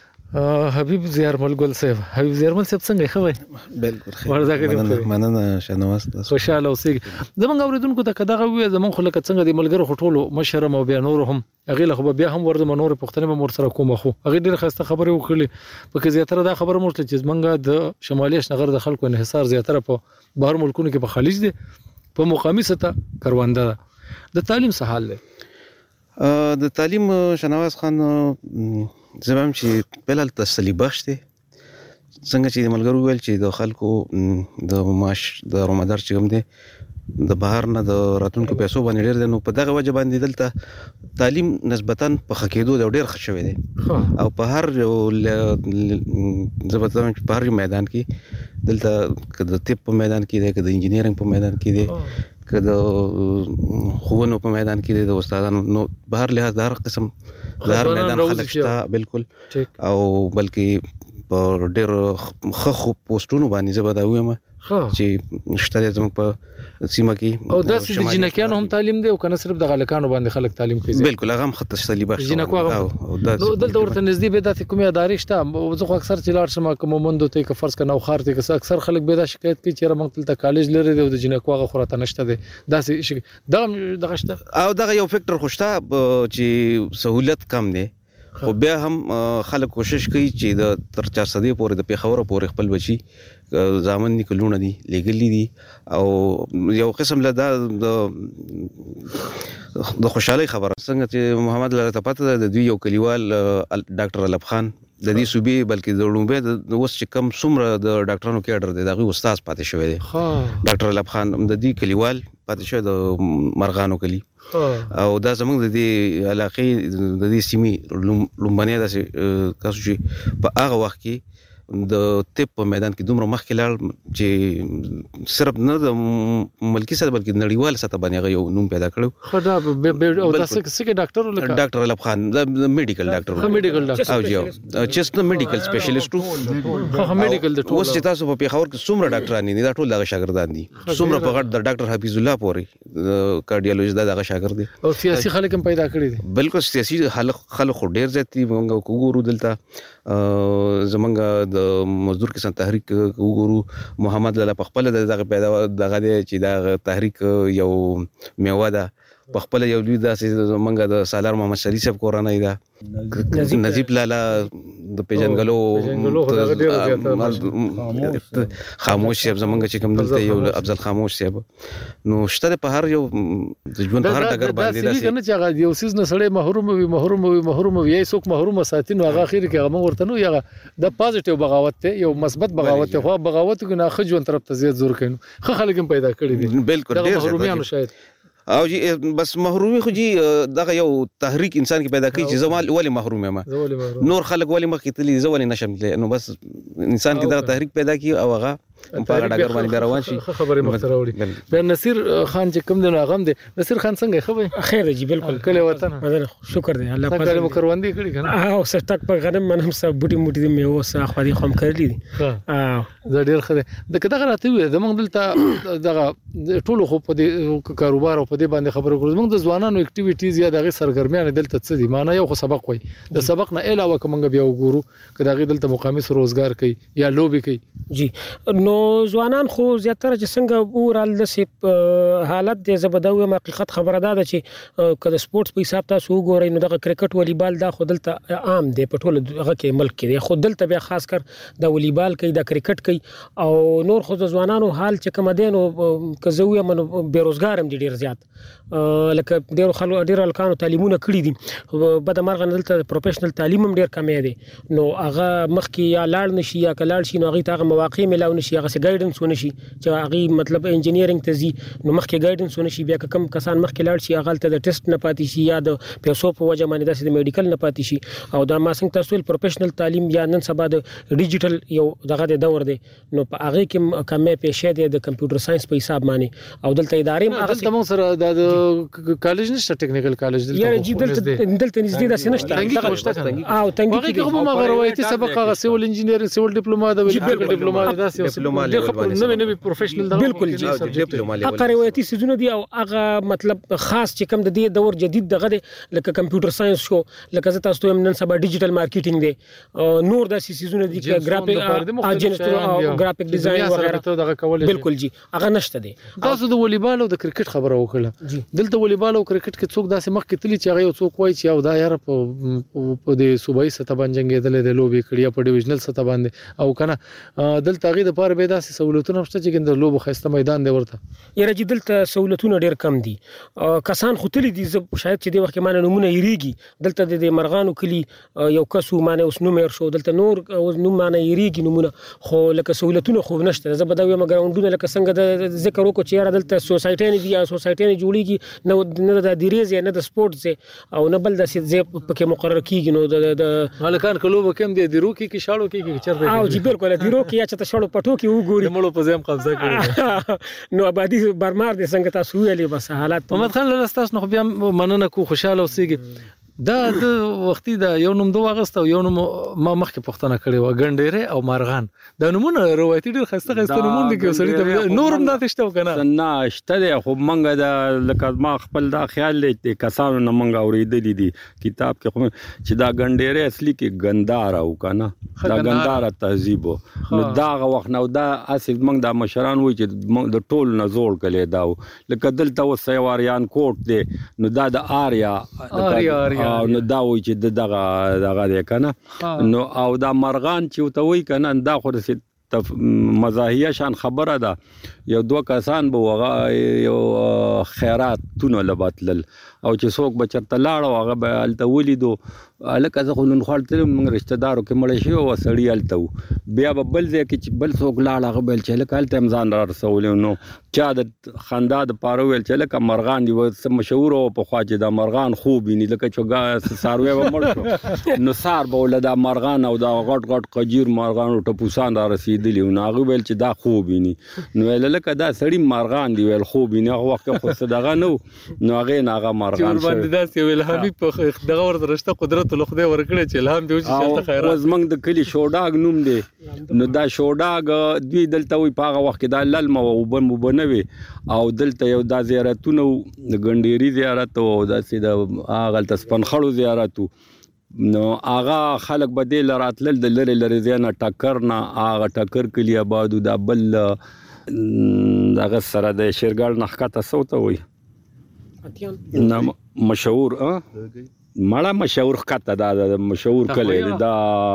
حبیب زیارمل ګل صاحب حبیب زیارمل صاحب څنګه خوي بالکل مننه مننه شنواس خوشاله اوسئ زمونږ اوریدونکو ته کداغه وي زمونږ خلک څنګه د ملګرو خټولو مشرم او بیا نور هم اغه له خو بیا هم ورته منور پښتنه به مور سره کوم خو اغه ډیره خسته خبره وکړي په کې زیاتره دا خبره مرته چې زمونږ د شمالي اشنغر د خلکو انحصار زیاتره په بهر ملکونو کې په خلیج دي په مقامی سطح کرونده د تعلیم څه حال دی د تعلیم شنواس خان زمام چې بلل تسلی بخش دي څنګه چې ملګرو ویل چې د خلکو د معاش د رومدار چې کوم دي د بهر نه د راتونکو پیسو باندې ډېر نو په دغه وجه باندې دلته تعلیم نسبتاً په خکېدو د ډېر خښوي دي او په هر زبردست په هر میدان کې دلته د طب په میدان کې دی د انجینرینګ په میدان کې دی کله خوونو په میدان کې د استادانو نو بهر لحاظ هر قسم هر میدان خلک شته بالکل او بلکې په ډېر خخو پوسټونو باندې زبدا وایم چې شته زموږ په سیمه کې او داسې د جنکیانو هم تعلیم دی او کنه صرف د غلکانو باندې خلک تعلیم کوي بالکل هغه هم خط تسلی بخش جنکو نو دلته ورته نږدې به داسې کومه ادارې شته زه خو اکثر چې لاړ شم کوم موندو ته که فرض کنه او خار ته که اکثر خلک به دا شکایت کوي چې موږ تل کالج لري دی او د جنکو هغه خورته نشته دی داسې دا دغه شته او دغه یو فیکټر خوشته چې سہولت کم دی خو بیا هم خلک کوشش کوي چې د تر چار صدې پورې د پیښور پورې خپل بچي ځامن نکلونه دي لګلې دي او یو قسم له د د خوشحالي خبره څنګه چې محمد الله ته پته د دوی یو کلیوال ډاکټر علب خان د دې صوبې بلکې د لومبه د اوس چې کم څومره د ډاکټرانو کېډر دی دغه استاد پاتې شوی دی ډاکټر علب خان د دې کلیوال پاتې شوی د مرغانو کلی او دا زموږ د دې علاقې د دې سیمې لومبنه داسې کاسو چې په هغه وخت کې د طب په میدان کې دومره مخکې لاړ چې صرف نه د ملکی سره بلکې نړیوال سطح باندې یو نوم پیدا کړو خو دا او دا څه ډاکټر ولکه ډاکټر علب خان د میډیکل ډاکټر خو میډیکل ډاکټر او جو چست میډیکل سپیشلیسټ خو میډیکل د ټول اوس چې تاسو په پیښور کې څومره ډاکټران دي دا ټول دغه شاګردان دي څومره په غټ د ډاکټر حفیظ الله پورې کارډیالوجي دغه شاګرد دي او سیاسي خلک هم پیدا کړی دي بالکل سیاسي خلک خلک ډیر زیات دي موږ وګورو دلته زمونږ د مزدور کسان تحریک وګورو محمد لاله په خپل دغه پیدا دغه چې دا تحریک یو میوه ده په خپل یو لوی داسې زمونږ د سالار محمد شریف صاحب کورنۍ ده نجیب لاله د پیژنګلو خاموش صاحب زمونږ چې کوم دلته یو افضل خاموش صاحب نو شته په هر یو ژوند په هر ډګر باندې داسې کنه چې هغه یو سیز نه سړی محروم وي محروم وي محروم وي یې څوک محروم ساتي نو هغه اخر کې هغه ورته نو یغه د پازټیو بغاوت ته یو مثبت بغاوت ته خو بغاوت کې نه خجون طرف ته زیات زور کین خو خلک هم پیدا کړی دي بالکل ډیر محرومیانو شاید او جی بس محرومي خو جی دغه یو تحریک انسان کې پیدا کوي چې زمال ولې محروم یم نور خلک ولې مخ کې تللی زول نشم نو بس انسان کې دغه تحریک پیدا کی او هغه په ډاګر باندې روان شي خبرې مختره وړي بیا نصیر خان چې کوم دی هغه دی نصیر خان څنګه خبر خیر جی بالکل کله وطن شکر دی الله پاک دې مکروندې کړی کنه او سټک په غنم من هم سب بوټي موټي دې مې اوس خو دې خام کړلی دي اه زه ډیر خره د کده راته وي زمونږ دلته دغه ټولو خو په دې کاروبار او په دې باندې خبرو کوو زمونږ د ځوانانو اکټیویټیز یا دغه سرګرمیان دلته څه دي معنی یو خو سبق وای د سبق نه علاوه کومه بیا وګورو کدا غي دلته مقامي روزګار کوي یا لوبي کوي جی نو ځوانان خو زیاتره چې څنګه اورال د سپ حالت د زبدوي حقیقت خبره ده چې کله سپورتس په حساب تاسو وګورئ نو د کرکټ والیبال دا خو دلته عام دی په ټول هغه کې ملک کې خو دلته بیا خاص کر د والیبال کوي د کرکټ کوي او نور خو د ځوانانو حال چې کوم دي نو کزوی من بیروزګار هم ډیر زیات لکه ډیر خلک ډیر الکانو تعلیمونه کړی دي بد مرغ دلته پروفیشنل تعلیم هم ډیر کم دی نو هغه مخکې یا لاړ نشي یا کلاړ شي نو هغه ته مواقع ملاو نشي هغه سي ګایډنس ونشي چې هغه مطلب انجینیرینګ ته زی نو مخکې ګایډنس ونشي بیا کوم کسان مخکې لاړ شي هغه ته د ټیسټ نه پاتې شي یا د پیسو په وجه باندې داسې د میډیکل نه پاتې شي او دا ما څنګه تاسو پروفیشنل تعلیم یا نن سبا د ډیجیټل یو دغه د دور دی نو په هغه کې کمې پېښې دي د کمپیوټر ساينس په حساب باندې او دلته ادارې هغه تمام سره د کالج نشته ټیکنیکل کالج دلته یا جی دلته دلته نږدې داسې نشته او تنګي کې کومه روایتي سبق هغه سیول انجینیرینګ سیول ډیپلوما د ویل ډیپلوما داسې ډیپلوما نوې نوې پروفیشنل دا بالکل جی هغه روایتي سيزونه دي او هغه مطلب خاص چې کوم د دې دور جدید دغه لکه کمپیوټر ساينس شو لکه زه تاسو ته نن سبا ډیجیټل مارکیټینګ دی نور د سيزونه دي چې ګرافیک اجنستر او ګرافیک ډیزاین وغیرہ بالکل جی هغه نشته دي تاسو د والیبال او د کرکټ خبره وکړه دلته والیبال او کرکټ کې څوک داسې مخ کې تلی چې هغه څوک وایي چې او دا یار په د صوبایي سطح باندې جنګېدل د لوبي کړیا په ډیویژنل سطح باندې او کنه دلته غي د پاره به داسې سہولتونه شته چې ګند لوبو خسته میدان دی ورته یره چې دلته سہولتونه ډیر کم دي کسان خو تلی دي شاید چې د وخت کې معنی نمونه یریږي دلته د مرغانو کلی یو کسو معنی اوس نوم ير شو دلته نور نوم معنی یریږي نمونه خو لکه سہولتونه خو نشته زه بدوي مګراوندونه لکه څنګه د ذکر وکړو چې یاره دلته سوسایټي نه دي یا سوسایټي نه جوړیږي نو نه د دیریز نه د سپورتس او نه بل د سي پکې مقرر کیږي نو د مالکان کلوب کم دي دیرو کې کې شاړو کې کې چرته او جی بالکل دیرو کې یا چې شاړو پټو کې وګوري مړو په ځم قبضه کړی نو آبادی برمار دي څنګه تاسو ویلې بس حالات محمد خان له تاسو نو بیا مننه کو خوشاله اوسېږي دا د وختي دا یو نوم دوه اغست او یو نوم ما مخکې پښتنه کړی و ګنډېره او مارغان دا نمونه روایتي ډیر خسته خسته نمونه دي کې سړی ته نورم نه تشته کنه نه شته خو منګه دا لکه ما خپل دا خیال لې کسانو نه منګه اورېدلې دي کتاب کې خو چې دا ګنډېره اصلي کې ګندار او کنه دا ګندار تهذیب نو دا وخت نو دا اصل منګه د مشران وای چې د ټول نه زوړ کړي دا لکه دلته وسې واریان کوټ دي نو دا د آریا آریا نو دا وای چې دغه دغه دی کنه نو او دا مرغان چې ته وای کنه دا خو مزاحیه شان خبره ده یو دوه کسان به وغه یو خیرات تونه لباتل او چې څوک بچرته لاړ هغه به الته ولیدو الکه زه خو نن خپل موږ رشتہ دارو کې مړ شي او سړی الته بیا به بل ځای کې بل څوک لاړ هغه بل چې لکه الته امزان را رسول نو چا د خندا د پاره ویل چې لکه مرغان دی مشهور او په خوا چې دا مرغان خوب ني لکه چوغا ساروي و مړ شو نو سار به ولدا مرغان او دا غټ غټ قجیر مرغان او ټپوسان را رسیدلی نو هغه ویل چې دا خوب ني نو ویل لکه دا سړی مرغان دی ویل خوب ني هغه وخت خو صدقه نو نو هغه ناغه مرغان شو باندې دا سی ویل حبيب په دغه ور رشتہ قدرت له خدای ورکړي چې الهام دی چې شته خیرات زمنګ د کلی شوډاګ نوم دی نو دا شوډاګ دوی دلته وي پاغه وخت دا للمه او بن مبنوي او دلته یو دا زیارتونه د ګنډيري زیارت او دا سید اغه تسپن خړو زیارتو نو اغه خلک بده لراتل د لری لری زینا ټکر نه اغه ټکر کلی آبادو دا بل دغه سره د شیرګل نخکته صوت وي اتیان مشهور ا مړه مشهور خطه دا مشهور کله دا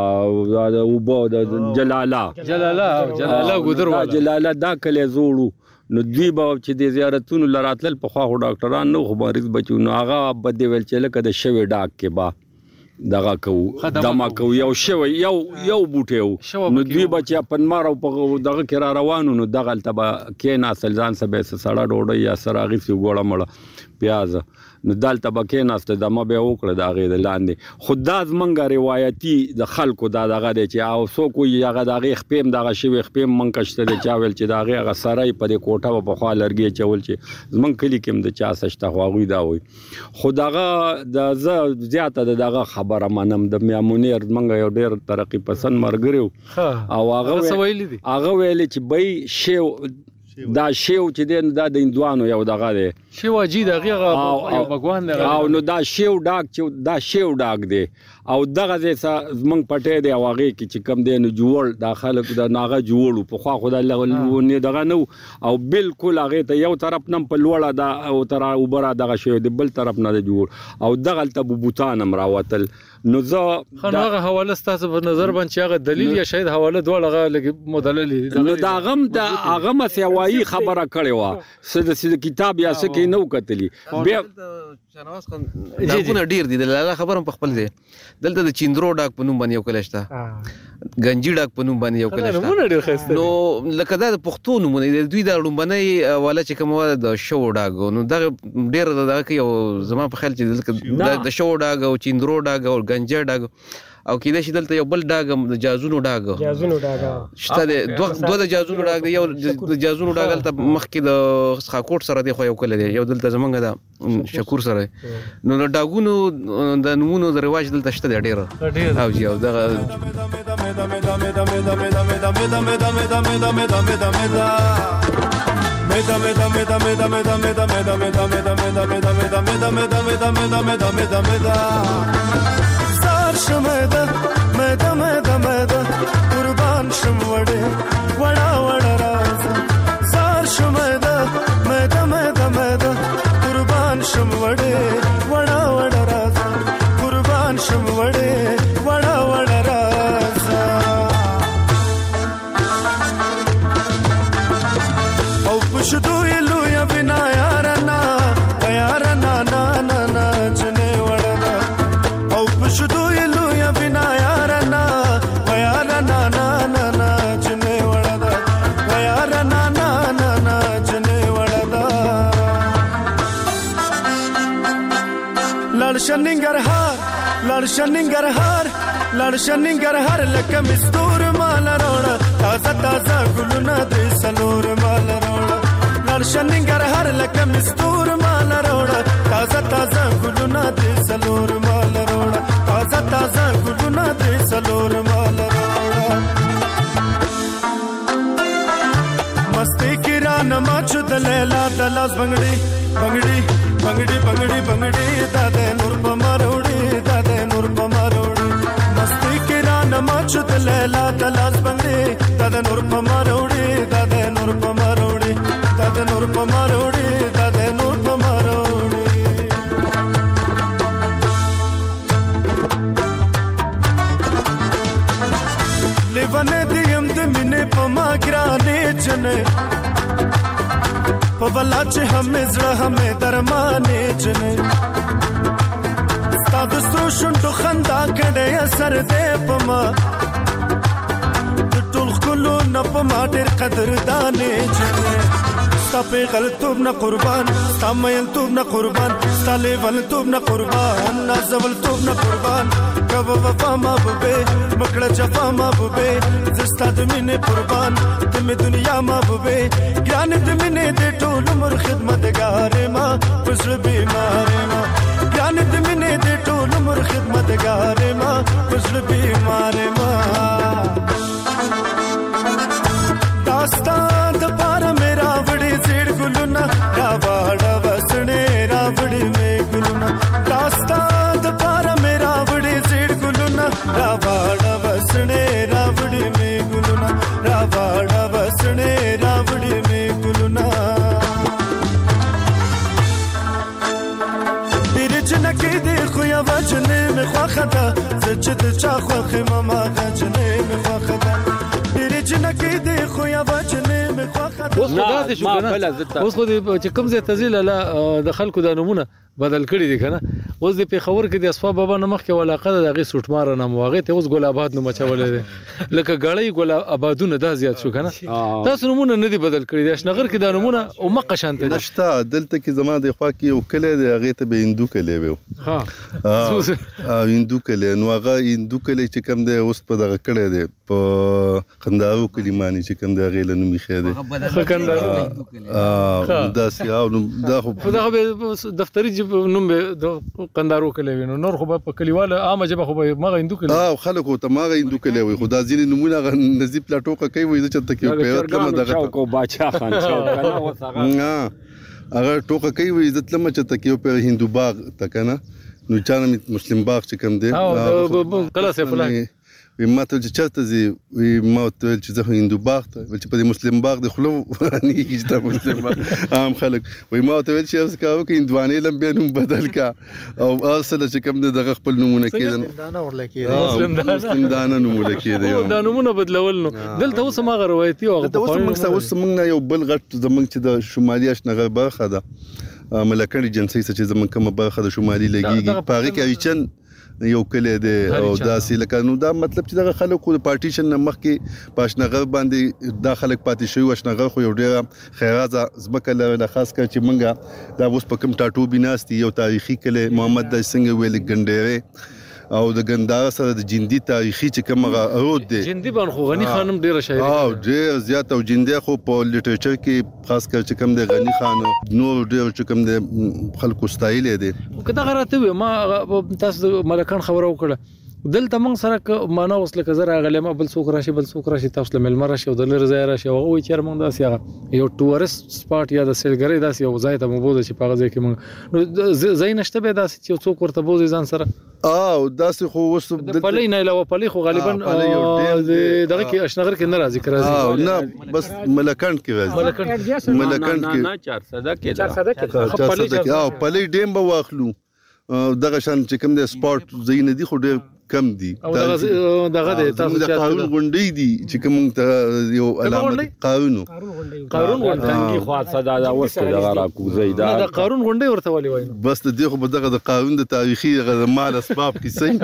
دا وبو د جلاله جلاله جلاله ګذر وا جلاله دا کله زوړو نو دوی به چې د زیارتونو لراتل په خوا ډاکټران نو خبرز بچو نو هغه بده ویل چې لکه د شوی ډاک کې با دغه کو دما کو یو شوی یو یو بوټیو نو دوی بچا پنمار او په دغه کې را روانو نو دغه تبا کې ناسل ځان سبه سړه ډوډۍ یا سراغي سی ګوړه مړه پیاز نو دالته بکې ناسته د ما به وکړه دا غي د لاندې خدا زمنګ روایتي د خلکو دا دغه دی چې او سو کو یغه دغه خپم دغه شوی خپم من کشته د چاول چې دغه غ سړی په کوټه په خوا لرګي چول چې زمنګ کلی کې د چا سشته خواغوي دا وي خداغه د زیاته دغه خبره منم د میامونیر منګ یو ډیر ترقی پسند مرګرو او هغه ویل هغه ویل چې بې شی دا شیو چې دین دا د اندوانو یو دغه دی شیو اجي دغه یو بګوان دی او نو دا شیو ډاک چې دا شیو ډاک دی او دغه ځای زمنګ پټې دی واغې کې چې کم دی نو جوړ داخله د ناغه جوړ په خوا خدای الله نه دغه نو او بالکل هغه ته یو طرف نم په لوړه دا او تر اوبره دغه شیو دی بل طرف نه جوړ او دغه ته بوتان امراوتل نو زه خناغه حواله ستاسو په نظر باندې هغه دلیل یا شاید حواله دوه لګي مدلل نو دا غم د هغه مسیوایی خبره کړې و سید سید کتاب یا سکه نو کتلی بیا شنواز خان دا کو ډیر دي د لاله خبرم په خپل دي دلته د چیندرو ډاک په نوم باندې یو کلشتا گنجی ډاک په نوم باندې یو کلشتا نو لکه دا د پښتون نومونه دوی د لومبنۍ والا چې کوم د شو ډاک نو دا ډیر دغه یو زما په خیال چې د شو ډاک او چیندرو ډاک او گنجی ډاک او کله چې دلته یو بل ډاګ د جازونو ډاګ جازونو ډاګ شته د دوه د جازونو ډاګ یو د جازونو ډاګ ته مخکې د خاکوټ سره دی خو یو کله دی یو دلته زمونږ د شکور سره نو د ډاګونو د نمونو د رواج دلته شته ډیر او جی او دغه مدا مدا مدا مدا مدا مدا مدا مدا مدا مدا مدا مدا مدا مدا مدا مدا مدا مدا زار شمدا مدا مدا مدا قربان شم وړه وړا وړا راز زار شمدا مدا مدا مدا قربان شم وړه وړا وړا راز قربان شم وړه وړا وړا راز او پښدو یلو یا بنا یارنا یارنا نا نا نا چنه وړا او پښدو یلو یا بنا یارنا یارنا نا نا نا چنه وړا یارنا نا نا نا چنه وړا لړشننګر هار لړشننګر هار لړشننګر هار لکه مستور مال روړه تازه تازه ګلونه د سنور مال روړه لړشننګر هر لکه مستور مال روړه تازه تازه ګلونه د سلور مال روړه تازه تازه ګلونه د سلور مال روړه مستی کی ران ماچو د لیلا د لاس بنگړي بنگړي بنگړي بنگړي بنگړي د د نور په ماروړي د د نور په ماروړي مستی کی ران ماچو د لیلا د لاس بنگړي د د نور په ماروړي د د نور په ماروړي د نور په ماروړي د نور په ماروړي لیوانه دیم د مینې په ما ګرانې جنې په ولا چې همې زړه همې درمانې جنې ستا د سرو شونډو خندا کړې اثر دې په ما د ټول ښکلو نه په ما ډېر قدردانې جنې ستا پیغلتوب نه قربان ستا میلتوب نه قربان ستا لیونتوب نه قربان نازولتوب نه قربان کبه وفا محبوبې مکړه جفا محبوبې زه ستا د مینې قربان ته مې دنیا محبوبې ګرانې د مینې د ټول عمر خدمتګارې ما په زړه بیمارې ما ګرانې د مینې د ټول عمر خدمتګارې ما په زړه بیمارې ما داستا د پاره مې راوړې زیړ ګلونه راواړه وسنې راوړې مې ګلونه داستا د پاره مې راوړې زیړ ګلونه راواړه وسنې راوړې مې ګلونه راواړه وسنې راوړې مې ګلونه بیرجنه کې دې خو یا وجنې مې خواخه ده زه چې د چا خوښې مما غجنې مې خواخه ده بیرجنه کې دې خو یا وجنې مې خواخه ده اوس خدا دې شو کنه اوس خو دې چې کوم ځای تزیل لا د خلکو د نمونه بدل کړی دي کنه اوس د پیښور کې د اصفا بابا نمخ کې ولاقه د غي سټمار نه مواغه ته اوس ګل آباد نو مچولې دي لکه غړی ګل آبادونه دا زیات شو کنه تاسو نمونه نه دي بدل کړی دي شنغر کې د نمونه او مقه شانته نشته دلته کې زما د خوا کې یو کله د هغه ته به هندو کله وي ها هندو کله نو هغه هندو کله چې کوم دی اوس په دغه کړه دی په قندارو کلمانی چې کوم دی غیله نو میخه دی قندارو دا سیاو دا خو دا دفتری نوم به د قندارو کله وینو نور خو په کلیواله عامه جبه خو به مغه هندو کله اه خلکو ته مغه هندو کله وي خدا ځینې نمونه نزیب پلاټوکه کوي وي چې تکي په کومه دغه کو بادشاہ خان شو کنه نه هغه ټوکه کوي وي عزت لمه چې تکي په هندو باغ تکنه نو چانه مسلم باغ چې کوم دی کله سه فلان وی ماته چې چرته زی وی ما ته چې زه هندو باغ ته چې په مسلم باغ د خلو ورانی کې چې مسلم باغ عام خلک وی ما ته چې اوس کاوه کې هندوانې لم به نوم بدل کا او اصل چې کوم د خپل نمونه کېدل دانه ورلکې مسلم دانه نمونه کېدل دا نمونه بدلول نو دلته اوس ما روایتي او اوس موږ اوس موږ یو بل غټ زمونږ چې د شمالي اشنغر برخه ده ملکړي جنسي چې زمونږ کومه برخه د شمالي لګيږي پاره کې اچن یو کله دی او داسې لکه نو دا مطلب چې دغه خلکو د پارټیشن نه مخکې پاشنغر باندې دا خلک پاتې شوی واشنغر خو یو ډیر خیرازه زبکه له خاص کر چې منګه دا اوس په کوم ټاټو بناستي یو تاریخي کله محمد د څنګه ویل ګندېره او د ګندار سره د جندي تاریخي چې کومه رود دی جندي باندې خو غني خانم ډیره شاعري او ډیر زیات او جندي خو په لیټریچر کې خاص کر چې کوم د غني خان نور ډیر چې کوم د خلکو سټایل دی کدا غراته ما تاسو ملکان خبرو کړه دلته موږ سره معنا اوس لکه زره غلمه بل څوک راشي بل څوک راشي تاسو له ملمر راشي او د لر ځای راشي او وي چیر موږ داسې یو ټورست سپاټ یا د سیلګری داسې یو ځای ته مو بوزي چې په غځي کې موږ نو ځای نشته به داسې چې څوک ورته بوزي ځان سره او داسې خو وس د پلي نه علاوه پلي خو غالبا دغه کې اشنغر کې نه راځي راځي نه بس ملکان کې راځي ملکان کې چار صدا کې چار صدا کې او پلي ډیم به واخلو دغه شان چې کوم د سپورت زین دي خو ډېر کم دي دغه دغه تاسو چې قانون غونډې دي چې کوم ته یو علامه قانون قانون غونډې خو صدا دا وسته دغه را کوزي دا دا قانون غونډې ورته ولي وایي بس د دې خو دغه د قانون د تاریخي د مال اسباب کې صحیح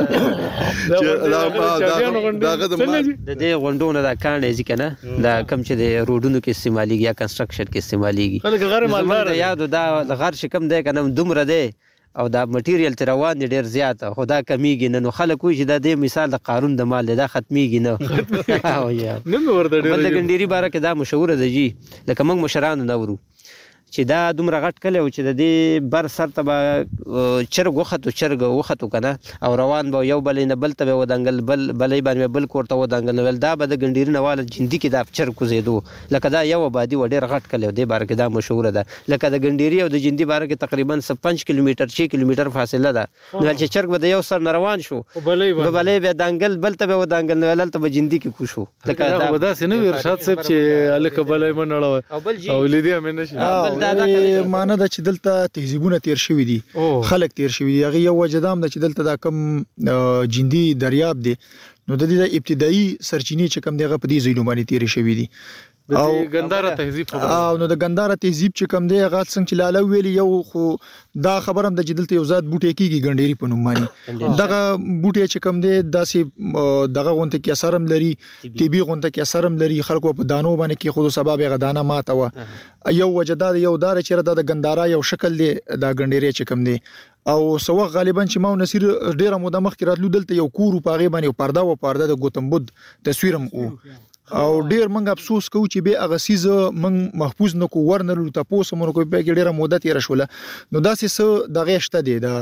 دغه د دې غونډونه دا کانې ځکه نه دا کم چې د روډونو کې استعماليږي یا کنستراکشن کې استعماليږي خلک غیر مالدار یاد دا غر شکم دی کنه دومره دی او دا مټیریل تر روان دي ډیر زیات خدا کمیږي نه نو خلک وایي چې دا د مثال د قانون د مال دا ختميږي نه او یا نن ورته ډیر د ګنديري باره کې دا مشهور دی جی لکه موږ مشران نه ورو چې دا دومره غټ کله او چې د دې بر سر ته چرګ وختو چرګ وختو کنه او روان به یو بل نه بل ته ودانګل بل بلې باندې بل کوړه ودانګل ول دا به د ګنديري نواله جندي کې دا چرګ کوزیدو لکه دا یو بادي وډیر غټ کله دې بار کې دا مشهور ده لکه د ګنديري او د جندي بار کې تقریبا پنځه کیلومتر شش کیلومتر فاصله ده نو چې چرګ به یو سر روان شو بلې بلې به دانګل بل ته ودانګل ول ته به جندي کې کوشو لکه دا ودا سينو ارشاد صاحب چې الک بلې منړو او لیدي امه نشي معنی دا چې دلته تهذیبونه تیر شوی دي خلک تیر شوی دي هغه یو وجدام د چې دلته دا کم جندي دریاب دی نو د دې ابتدایي سرچینې چې کوم دغه په دې ځایونو باندې تیر شوې دي او ګنداره تهذیب خبره او نو د ګنداره تهذیب چې کوم دی هغه څنګه چې لاله ویلی یو خو دا خبرم د جدلته یو ذات بوټي کیږي ګنډيري په نوم باندې دغه بوټي چې کوم دی داسې دغه غونته کې اثرم لري طبي غونته کې اثرم لري خلکو په دانو باندې کې خود سبب غ دانه ماته و یو وجداد یو دار چې د ګنداره یو شکل دی دا ګنډيري چې کوم دی او سو غالبا چې ماو نصیر ډیره موده مخکې راتلو دلته یو کور په غي باندې پرده و پرده د ګوتم بود تصویرم او او ډیر منګ افسوس کوو چې به هغه سیز منګ محفوظ نکو ورنل ته پوسه مونږ کوي په ډیره موده تیر شوله نو داسې څه دغه شته دی دا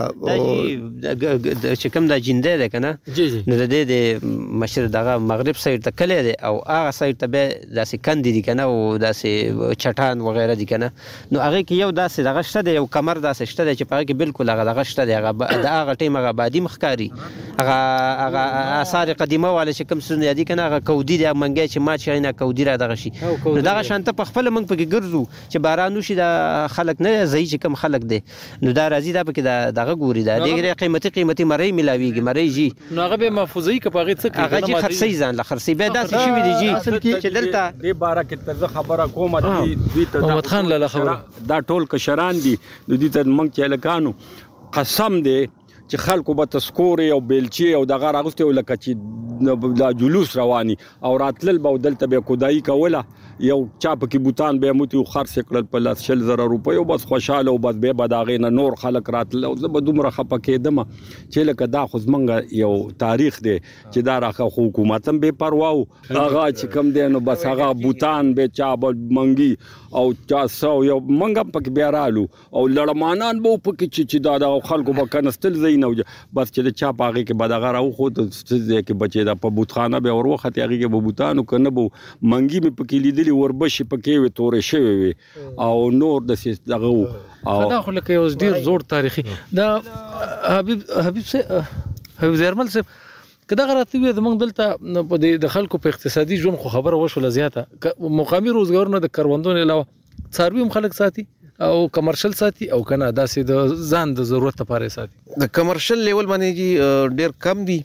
چې کوم د جنده ده کنه نو د دې د مشر دغه مغرب سایډ ته کله دی او هغه سایډ ته به داسې کندې دي کنه او داسې چټان وغیرہ دي کنه نو هغه کې یو داسې دغه شته دی یو کمر داسې شته دی چې په کې بالکل هغه دغه شته دی هغه د هغه ټیم هغه بادي مخکاری هغه هغه آثار قدیمه والا چې کوم سن یادی کنه هغه کودی دی منګه ما چې نه کودی را دغه شي نو دغه شانته په خپل منګ پکې ګرځو چې باران وشي د خلک نه زئی چې کم خلک دي نو دا راځي دا پکې دغه ګوري دا ډیره قیمتي قیمتي مری ملاویږي مری جی نو هغه به محفوظي کپاغه څه هغه چې خرسي ځان له خرسي به داسې شي وي جی چې دلته د بارا کې تر خبره کومه دي محمد خان لاله خبره دا ټول کشران دي نو دي ته منګ چې لکانو قسم دی چې خلکو به تسکوري او بیلچي او دغه راغسته لکه چې د جلوس رواني او راتلل به دلته به کودای کوله یو چا پکې بوتان به موتی خرڅ کړل په لاس شل زره روپیو بس خوشاله او بس به بداغې نه نور خلک راتل او زه به دومره خپه کېدم چې لکه دا خو زمونږ یو تاریخ دی چې دا راخه حکومت هم بې پروا و هغه چې کم دی نو بس هغه بوتان به چا به منګي او چا سو یو منګ هم پکې بیا رالو او لړمانان به پکې چې دا د خلکو به کنستل زی نه بس چې د چا په هغې کې به دغه راوخو د ځای کې بچې دا په بوتخانه به ور وختې هغې کې به بوتانو که نه به منګي مې پکې لیدلي وربشې پکې وې تورې شوې وې او نور داسې دغه و دا خو لکه یو ډېر زوړ تاریخي دا حبیب حبیب صاحب حبیب زیرمل صاحب که دغه راته وي زموږ دلته په د خلکو په اقتصادي ژوند خو خبره وشوله زیاته مقامي روزګارونه د کروندو نه علاوه څاروي هم خلک ساتي او کمرشل ساتي او کنه داسې د ځان د ضرورت لپاره ساتي د کمرشل لیول باندې ډیر کم دي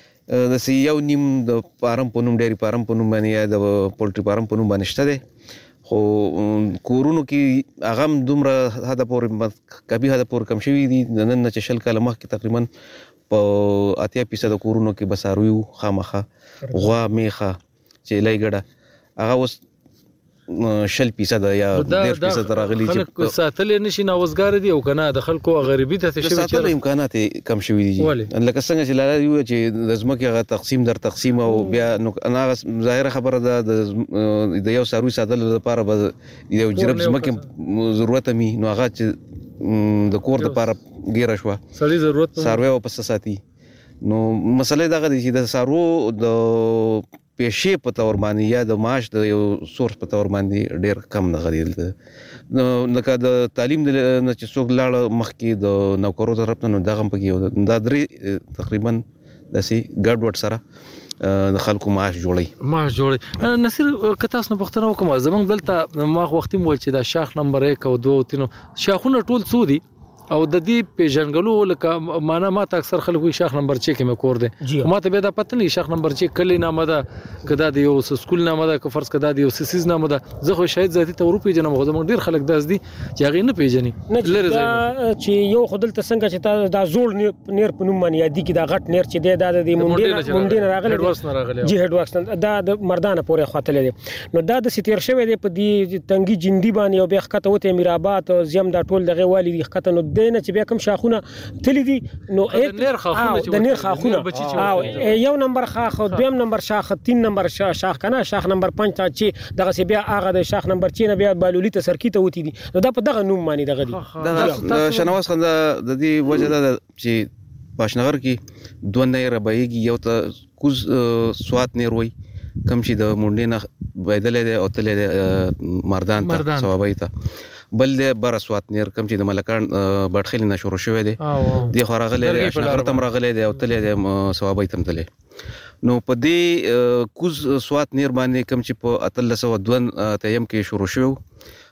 د سی یو نیم د فارم په نوم ډیری فارم په نوم باندې یا د پولټری فارم په نوم باندې شته دي خو کورونو کې هغه هم دومره حد پورې کبي حد پورې کم شوي دي نن نه چې شل کاله مخکې تقریبا په اتیا فیصد کورونو کې بساروي خامخه غوا میخه چې لای ګډه هغه اوس شل فیصد یا ډیر فیصد راغلي چې خلک ساتل نشي نوزګار دي او کنه د خلکو غریبي ته شوی چې امکانات کم شوی دي لکه څنګه چې لاله یو چې د زمکه غا تقسیم در تقسیم او بیا نو انا ظاهره خبره ده د یو ساروي ساتل لپاره به یو جرب زمکه ضرورت می نو هغه چې د کور لپاره ګیره شو سړي ضرورت ساروي او پس ساتي نو مسله دا غدي چې د سارو د پیشې په تور باندې یا د معاش د یو سورس په تور باندې ډیر کم نه غریل نو لکه د تعلیم نه چې څوک لاړ مخکې د نوکرو طرف نه دغه پکې دا درې تقریبا داسې ګډوډ سره د خلکو معاش جوړي معاش جوړي نصیر کتاس نه پښتنه وکم زمونږ دلته ما وختي مول چې دا شاخ نمبر یک او دوه او تینو شاخونه ټول څو دي او د دې پیژنګلو لکه معنا ما ته اکثر خلک وي شاخ نمبر چھ کې مې کور دي ما ته به دا پته نه شاخ نمبر چھ کلی نامه ده کدا د یو سکول نامه ده که فرض کدا د یو سیسیز نامه ده زه خو شاید ذاتی ته ورو پیژنم خو زموږ ډیر خلک داس دي چې هغه نه پیژني لری چې یو خدل ته څنګه چې دا زوړ نیر په نوم باندې یادي کې دا غټ نیر چې دی دا د مونډي مونډي راغلی هډ ورس نه راغلی جی هډ ورس دا د مردانه پورې خاطر دی نو دا د ستیر شوی دی په دې تنګي جندي باندې او به خطه وته میرابات او زم دا ټول دغه والی دی خطه نو دینه چې بیا کوم خونه تل دي نو د نیر خاخونه د نیر خاخونه او یو نمبر خاخ او دویم نمبر شاخ تین نمبر شاخ کنه شاخ نمبر پنځه ته چې دغه سی بیا هغه د شاخ نمبر چې نه بیا بالولی ته سرکی ته وتی دي نو دا په دغه نوم باندې دغه دي د شنواز خان د دې وجه ده چې باشنغر کې دوه نه ربایږي یو ته کوز سوات نیر وای کم شي د مونډې نه بيدلې ده او تلې مردان ته ثوابای ته بل د برسوات نیر کم چې د ملکان بټخیل نه شروع شوی دی د خورغله شنغر تم راغله دی او تلې د ثوابای تم تلې نو په دې کوز سوات نیر باندې کم چې په اتلسو دوه تیم کې شروع شو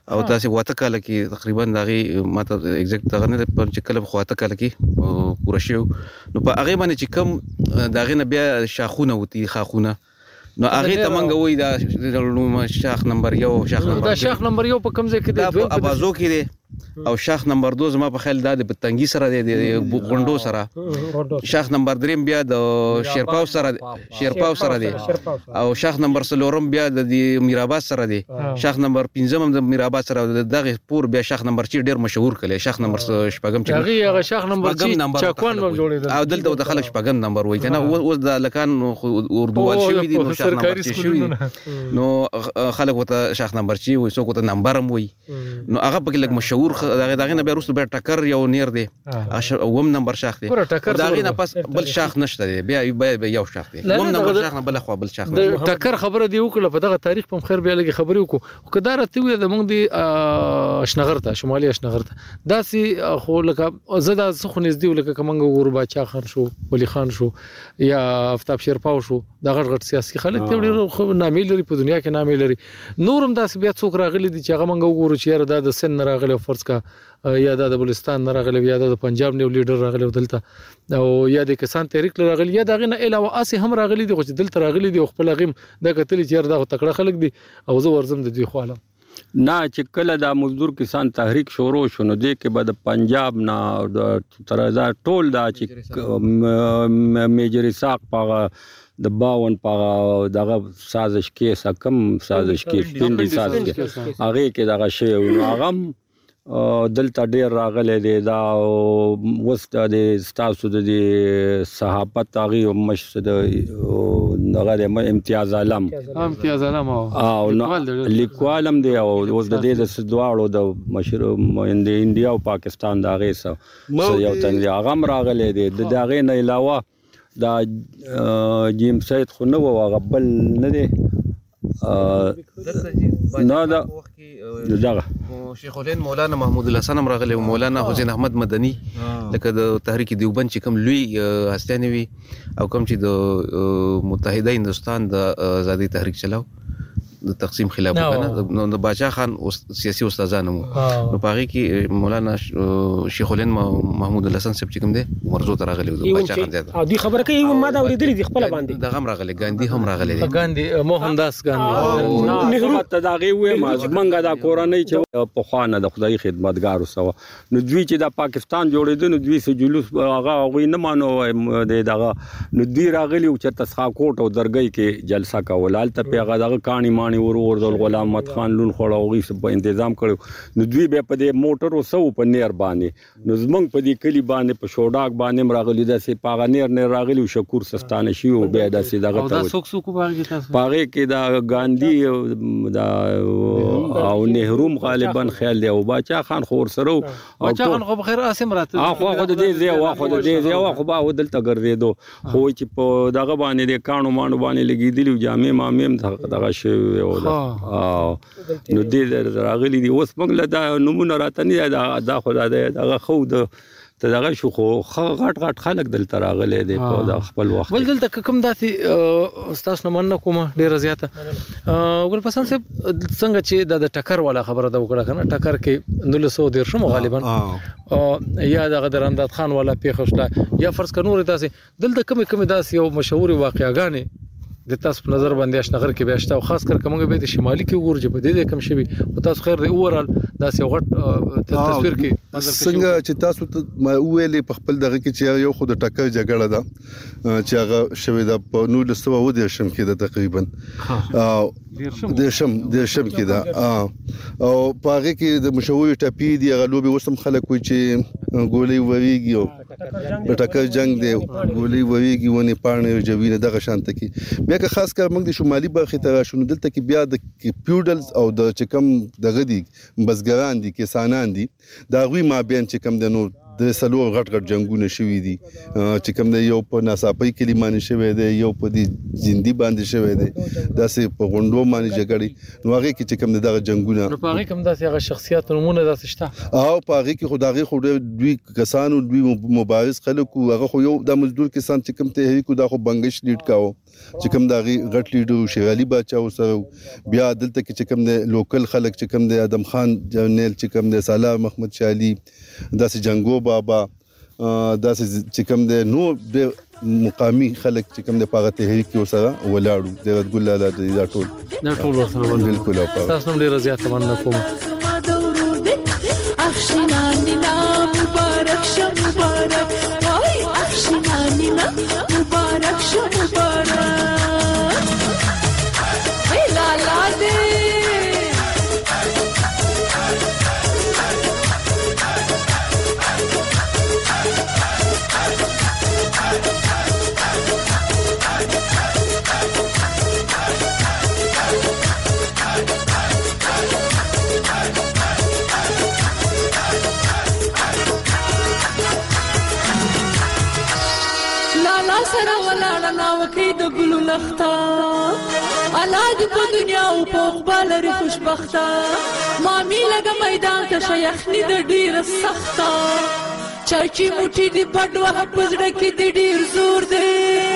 او تاسو واته کال کې تقریبا دغه ماته ایگزیکټ دغه نه په چې کله خواته کال کې پوره شو نو په هغه باندې چې کم دغه نه بیا شاخونه وتی خاخونه نو هغه ته مونږ وای دا شاخ نمبر یو شاخ نمبر دا شاخ نمبر یو په کوم ځای کې دی په ابازو کې دی او شاخ نمبر دو زما په خیال دا د پتنګي سره دی د غونډو سره شاخ نمبر دریم بیا د شیرپاو سره شیرپاو سره دی او شاخ نمبر څلورم بیا د میرآباد سره دی شاخ نمبر پنځم د میرآباد سره دغه پور بیا شاخ نمبر چې ډیر مشهور کړي شاخ نمبر شپږم چې هغه شاخ نمبر چې چاکوان مو جوړیدل او دلته د خلک شپږم نمبر وای کنه اوس د لکان اردووال شوی دی نو شاخ نمبر چې شوی نو خلک وته شاخ نمبر چې وای څوک ته نمبرم وای نو هغه په لګ مشهور دغه دغه نه بیا وروسته بیا ټکر یو نیر دی اوم نمبر شاخ دی دغه نه پس بل شاخ نشته دی بیا یو شاخ دی اوم نمبر شاخ نه بل خو بل شاخ د ټکر خبره دی وکړه په دغه تاریخ په خیر بیا لګي خبرې وکړو کدا راته وي د مونږ دی اشنغرته شمالي اشنغرته داسې خو لکه زدا څخه نږدې لکه کومنګ ور باچا خان شو ولی خان شو یا آفتاب شیرپاو شو دغه غټ سیاسي خلک ته ډېر نامې لري په دنیا کې نامې لري نورم داسې بیا څوک راغلي دي چې هغه مونږ وګورو چې را د سن راغلي فرض کا یا د بلوچستان نه راغلی یا د پنجاب نیو لیډر راغلی دلته او یا د کسان تحریک راغلی یا دغه نه علاوه اسی هم راغلی دي چې دلته راغلی دي خپل غیم د کتل چې دا تکړه خلک دي او زه ورزم د دوی خواله نه چې کله د مزدور کسان تحریک شروع شونه دی کې بعد پنجاب نه تر دا ټول دا چې میجر ساق پاغه د باون پاغه دغه سازش کې سکم سازش کې پینډي سازش کې هغه کې دغه شی او هغه دلته ډیر راغلی دی دا وست د ستاسو د صحافت هغه مش د دغه امتیاز عالم امتیاز عالم او لیکوالم دی او اوس د دې د دواړو د مشر د انډیا او پاکستان د هغه سره یو تنظیم هغه راغلی دی د هغه نه علاوه دا جیم سید خو نه و هغه بل نه دی نه دا دغه شیخ الهند مولانا محمود الحسن هم راغلی مولانا حسین احمد مدني لکه د تحریک دیوبند چې کوم لوی هستیانې وي او کوم چې د متحده هندوستان د آزادۍ تحریک چلاو د تقسیم خلاف کنه نو د باچا خان سیاسي استادانو نو پاره کې مولانا شیخ الهند محمود الحسن صاحب چې کوم دی ورزو تر غلي د باچا خان زیاده او دی خبره کوي ما دا ورېدلې دی خپل باندې د غم راغلي ګاندھی هم راغلي ګاندھی موهن داس ګاندھی نهرو ته دا غي وې ما زمونږه دا کورنۍ چې په خوانه د خدای خدمتګار وسو نو دوی چې د پاکستان جوړېدل نو دوی سه جلوس هغه غوي نه مانو دغه نو دوی راغلي چې تسخا کوټ او درګي کې جلسه کولال ته پیغه دغه کہانی مانی ور ور د غلام محمد خان لون خوړوږي په تنظیم کړو نو دوی به په دې موټر وسو په نیر باندې نو زمونږ په دې کلی باندې په شوډاک باندې راغلي د سي پاغه نیر نیر راغلي شکور سستانه شي او به د سي دغه ته څوک څوک باغی تاسو پاغه کې دا ګاندھی دا او نهرو غالبا خیال دی او باچا خان خور سره باچا خان خو بخیر اسم راته خو خو د دې زی واخو د دې زی واخو با ودلته ګرځېدو خو چې په دغه باندې د کانو مانو باندې لګیدلی جامع مامم دغه شی او او نو دې راغلي دي اوس موږ له دا نمونه راته نه دا دا خدای دغه خو د ته دغه شو خو غټ غټ خلک دلته راغلي دي په خپل وخت ول دلته کوم داسې استاد نمنه کومه ډیره زیاته ګل پسند صاحب څنګه چې د ټکر والا خبره دا وکړه کنه ټکر کې نولس سو ډیر شمو غالبا یا د غدرندات خان والا پیښه یا فرض کنور داسې دلته کوم کوم داسې یو مشهور واقعاګانې د تاسو په نظر باندې اشنغر کې بیاشته او خاص کر کومه به د شمالي کې ورجه په دې کم شوی او تاسو خیر دی اورال داسې غټ تصویر کې څنګه چې تاسو ته ویلې په خپل دغه کې چې یو خود ټکر جګړه ده چې هغه شوی د په نو لسو و د شم کې د تقریبا د شم د شم کې ده او په هغه کې د مشهور ټپی دی غلوبي وسم خلک وي چې ګولې وریږي د ټکر جنگ دی ګولې وریږي ونی پانه جوینه دغه شانت کې بیا که خاص کر موږ د شمالي برخې ته راشو دلته کې بیا د پیوډلز او د چکم دغه دي بزګران دي کسانان دي دا غوي ما بیان چکم د نو د سلو غټ غټ جنگونه شوي دي چې کوم د یو په ناصاپي کلمانه شوی دی یو په دې زندي باندې شوی دی داسې په غونډو باندې جګړې نو هغه کې چې کوم دغه جنگونه نو په هغه کوم داسې هغه شخصیت نمونه داسې شته او په هغه کې خدای خو دوی کسانو دوی مبارز خلکو هغه خو یو د مزدور کسان چې کوم ته هیڅ کو دا خو بنگش لیډ کاو چې کوم دا غي غټ لیډر شیخ علي باچا سره بیا دلته کې چې کوم د لوکل خلک چې کوم د ادم خان جنرال چې کوم د صالح محمد شالي داسې جنگو بابا داسې چې کوم د نو د مقامی خلک چې کوم د پاغه تحریک کې سره ولاړو د ګل لاله د ټول دا ټول سره بالکل او تاسو هم ډیر زیات مننه کوم اخشنانینا مبارک شه مبارک وای اخشنانینا مبارک شه مبارک ای لالا دې سره ولاړه ناوکې د ګلو لخته اولاد په دنیا او په عقبال لري خوشبخته مامي لګه میدان ته شیخني د ډیره سخته چاچی موټي دی پټ وه پزړه کې دی ډیر زور دی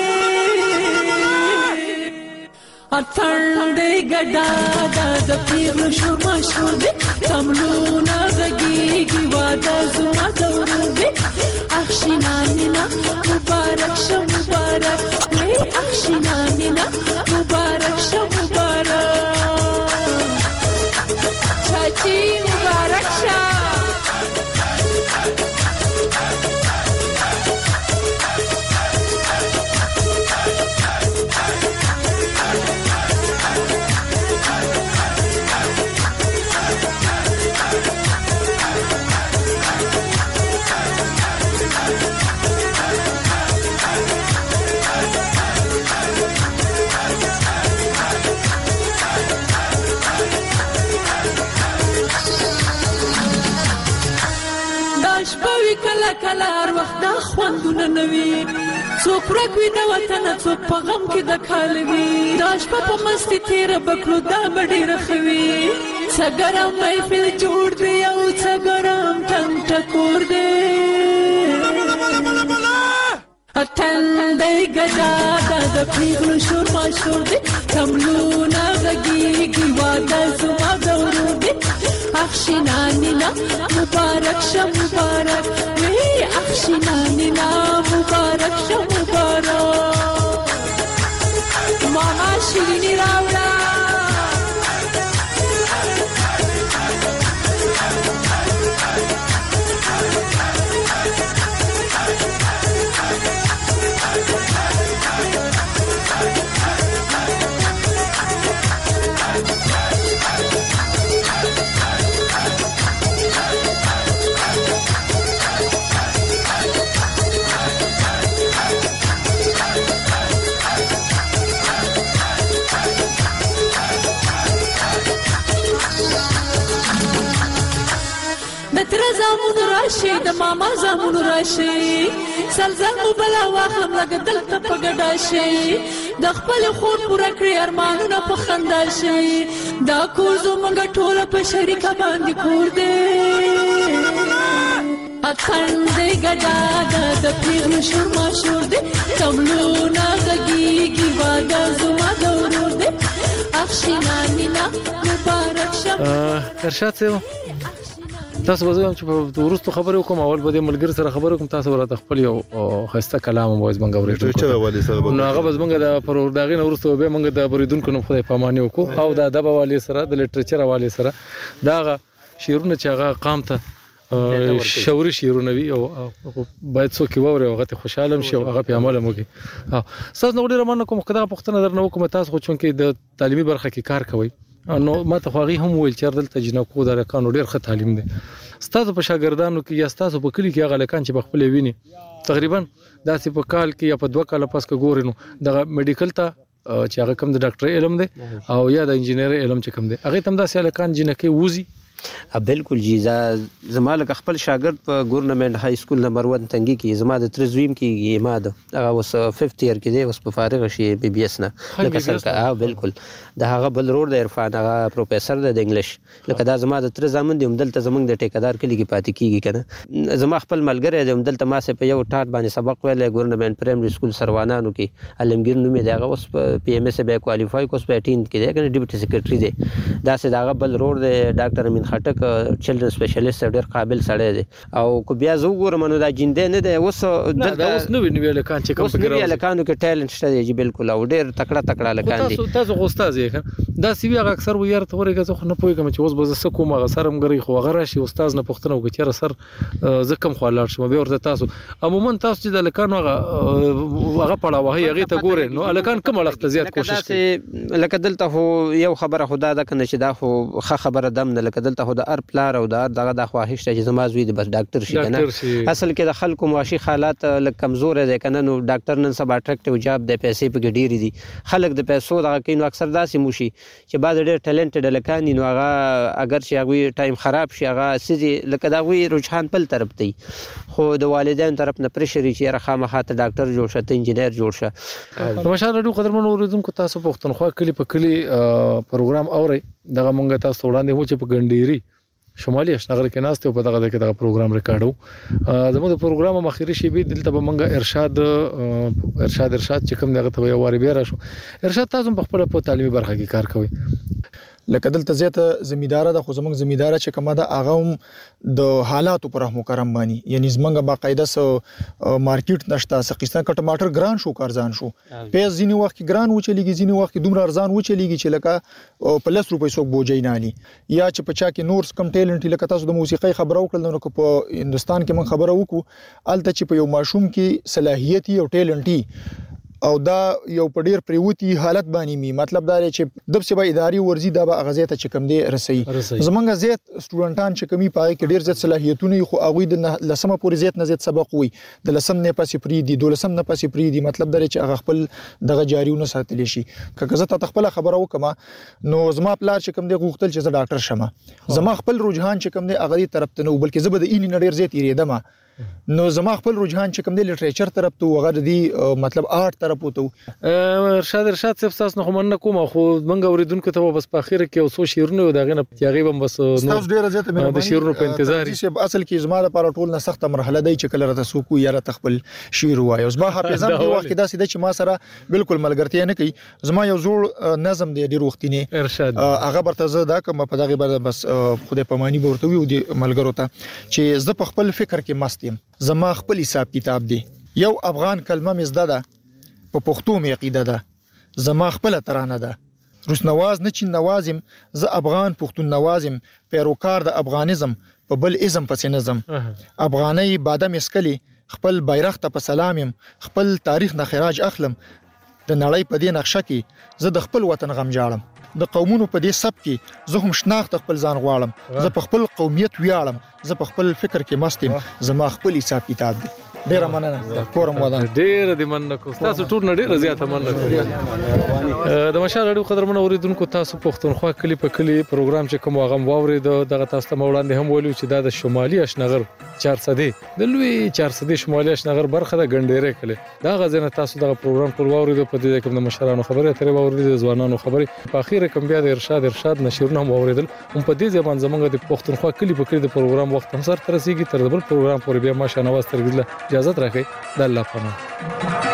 اتن دی ګډا د پیغلو شور مشهور دی تملونه غږیږي واده زما دورو دی اخشنانینا مبارک شه مبارک وی اخشنانینا مبارک شه مبارک چاچی مبارک شه کله کله هر وخت دا خوندونه نوي څوک ورک وي د وطن څوک په غم کې د کال وي دا شپه په مستي تیره بکړو دا به ډېره ښه وي څه ګرم محفل جوړ دی او څه ګرم ټنګ ټکور دی اتن دی ګډا دا د پیغلو شور مشهور دی تملونه غږیږي واده زما دورو دی اخشنانینا مبارک شه مبارک وی اخشنانینا مبارک شه مبارک ماما شیرینی راوړه تر زامون راشي د ماما زامون راشي سلزم بلا واخلم لګ دلته په ګډا شي د خپل خور پوره کړی ارمانونه په خندا شي دا کور زمونږ ټوله په شریکه باندې کور دی اتن دی ګډا د پیغلو شور مشهور دی تملونه غږیږي واده زما دورور دی اخشنانینا مبارک شه ارشاد صاحب تاسو به زه چې په ورستو خبرې وکم اول به د ملګری سره خبرې وکم تاسو ورته خپل یو خسته کلام مو زمنګ اورېدل چې والي سره نو هغه زمنګ د پرور داغې ورستو به موږ د بریدونکو نو خدای پاماني وکړو او د ادب والي سره د لټریچر والي سره دا شیرونه چې هغه قام ته شوري شیرونه وي او باید څوک ووري هغه ته خوشاله شي او هغه په عمل موږي ها تاسو نو ډیر مننه کوم کدا پښتنه در نه وکم تاسو خو چونکې د تعلیمي برخه کې کار کوي نو ما ته خو هغه هم ویل چې دلته جنکو د رکانو ډیر ښه تعلیم دی ستاسو په شاګردانو کې یا ستاسو په کلی کې هغه لکان چې په خپل ویني تقریبا داسې په کال کې یا په دوه کال پس کې ګورینو د میډیکل ته چې هغه کوم د ډاکټر علم دی او یا د انجینر علم چې کوم دی هغه تم داسې لکان جنکه ووزي بالکل جی زما لکه خپل شاګرد په ګورنمنت های سکول نمبر ون تنګي کې زما د ترزویم کې ما د هغه اوس ففت ایئر کې دی اوس په فارغ شي بي بي اس نه لکه سرکا بالکل د هغه بل روډ د عرفان هغه پروفیسور د انګلیش لکه دا زما د تر زمون دی دلته زمونږ د ټیکادار کلی کې پاتې کیږي کنه زما خپل ملګری دی دلته ما سه په یو ټاټ باندې سبق ویل ګورنمنت پرایمري سکول سروانانو کې علمگیر نوم دی هغه اوس په پی ایم ایس به کوالیفای کوس په اټین کې دی کنه ډیپټي سیکریټری دی دا سه دا بل روډ دی ډاکټر امین خټک چلډرن سپیشلیست ډیر قابل سړی دی او کو بیا زه وګورم نو دا جیندې نه دی اوس دلته اوس نو ویني لکان چې کوم فکر اوس لکانو کې ټیلنت شته دی بالکل او ډیر تکړه تکړه لکان دي تاسو تاسو استاد یې دا سی وی هغه اکثر ویار ته ورګه خو نه پوهیږم چې اوس به زه کوم هغه سرم غري خو هغه راشي استاد نه پښتنه وکړي سر زه کم خو لاړ شم به ورته تاسو عموما تاسو چې د لکانو هغه هغه پړاوه هغه ته ګوره نو لکان کوم وخت زیات کوشش کوي لکه دلته خو یو خبره خدا ده کنه چې دا خو ښه خبره دم نه لکه دلته خو د ار پلار او د ار دغه د خواهش ته چې زما زوی د بس ډاکټر شي کنه اصل کې د خلکو معاشي حالات لکه کمزور دي کنه نو ډاکټر نن سبا اټریکټیو جاب د پیسې په ډیری دي خلک د پیسو دغه کینو اکثر داسې موشي چې بعد ډېر ټیلنټډ لکان نو هغه اگر چې هغه ټایم خراب شي هغه سړي لکه دا وی رجحان بل طرف دی خو د والدین طرف نه پرشر چې راخه مخاته ډاکټر جوړ شته انجینر جوړ شه ماشاءالله ډېر قدرمن اوریدونکو تاسو پښتونخوا کلی په کلی پروګرام اوري دغه مونږ تاسو وړاندې مو چې په ګنډيري شمالي اشنغر کې ناست په دغه کې دغه پروګرام ریکارډو زموږ د پروګرام مخیری شی به دلته به مونږه ارشاد ارشاد ارشاد چې کوم دغه ته یو واری بیا راشو ارشاد تاسو په خپل په تعلیمي برخه کې کار کوي لکه دلته زیاته زمیدار ده خو زموږ زمیدار چې کومه ده هغه هم د حالاتو پر رحم کرم باندې یعنی زمونږ باقاعده سو مارکیټ نشته سقستان ک ټماټر ګران شو کارزان شو پیاز ځینی وخت ګران و چلیږي ځینی وخت دومره ارزان و چلیږي چې لکه په لس روپۍ څوک بوجي نه علي یا چې په چا کې نور کم ټیلنټ لکه تاسو د موسیقي خبرو کړل نو په هندستان کې من خبرو وکړو الته چې په یو ماشوم کې صلاحیت او ټیلنټي او دا یو په ډیر پریوتی حالت باندې می مطلب دا چې د سبا اداري ورزي د غزیته چې کم دی رسي زمونږ زیات سټوډنټان چې کمی پای کې ډیر زیات صلاحیتونه خو هغه د لسمه پورې زیات نه زیات سبق وي د لسم نه پاسې پری دي د لسم نه پاسې پری دي مطلب دا چې هغه خپل دغه جاریونه ساتلی شي که زه ته خپل خبره وکم نو زما پلار چې کم دی غوښتل چې زه ډاکټر شمه زما خپل رجحان چې کم دی هغه دی طرف ته نو بلکې زه به د این نړیر زیات یریدم نو زما خپل رجحان چې کوم دی لټریچر طرف ته وغه دی مطلب آرت طرف وته ارشاد ارشاد صاحب تاسو نه کوم نه کوم خو منګه اوریدونکو ته بس په اخر کې اوسو شیرونه دغه نه تیاغي بم بس نو ډیره زیاته مې د شیرونو په انتظار چې اصل کې زما لپاره ټول نه سخته مرحله دی چې کله راته سوکو یا راته خپل شیر وایو زما حافظم دی وخت دا سیده چې ما سره بالکل ملګرتیا نه کوي زما یو زوړ نظم دی ډیر وختینه ارشاد هغه برته زه دا کوم په دغه بس خدای پمانی ورته وی دی ملګرو ته چې زه په خپل فکر کې مست یم زما خپل حساب کتاب دی یو افغان کلمه مزده ده په پښتو می عقیده ده زما خپل ترانه ده روس نواز نه چین نوازم زه افغان پښتون نوازم پیروکار د افغانیزم په بل ازم پس نظم افغاني بادم اسکلی خپل بیرغ ته په سلام يم خپل تاریخ نه خراج اخلم د نړۍ په دې نقشه کې زه د خپل وطن غم جاړم د قومونو په دې سب کې زه هم شناخت خپل ځان غواړم زه په خپل قومیت ویاړم زه په خپل فکر کې مست یم زما خپل حساب کتاب دی ډیر مننه کورم ودان ډیر دې مننه کو تاسو ټول نه ډیر زیاته مننه د مشال اړو قدرمن اوریدونکو تاسو پښتونخوا کلی په کلی پروګرام چې کوم غم واورید دغه تاسو ته وړاندې هم ویلو چې دا د شمالي اشنغر چهار صدې د لوی چهار صدې شمالي اشنغر برخه د ګنډېره کله دا غزنه تاسو دغه پروګرام ټول واورید په دې کې د مشرانو خبره ترې واورید د ځوانانو خبره په اخیره کوم بیا د ارشاد ارشاد نشرونه هم واوریدل هم په دې ځبان زمونږ د پښتونخوا کلی په کلی د پروګرام وخت هم سره ترسيږي تر بل پروګرام پورې بیا ما شنواز ترګله اجازه راکړئ د الله پامان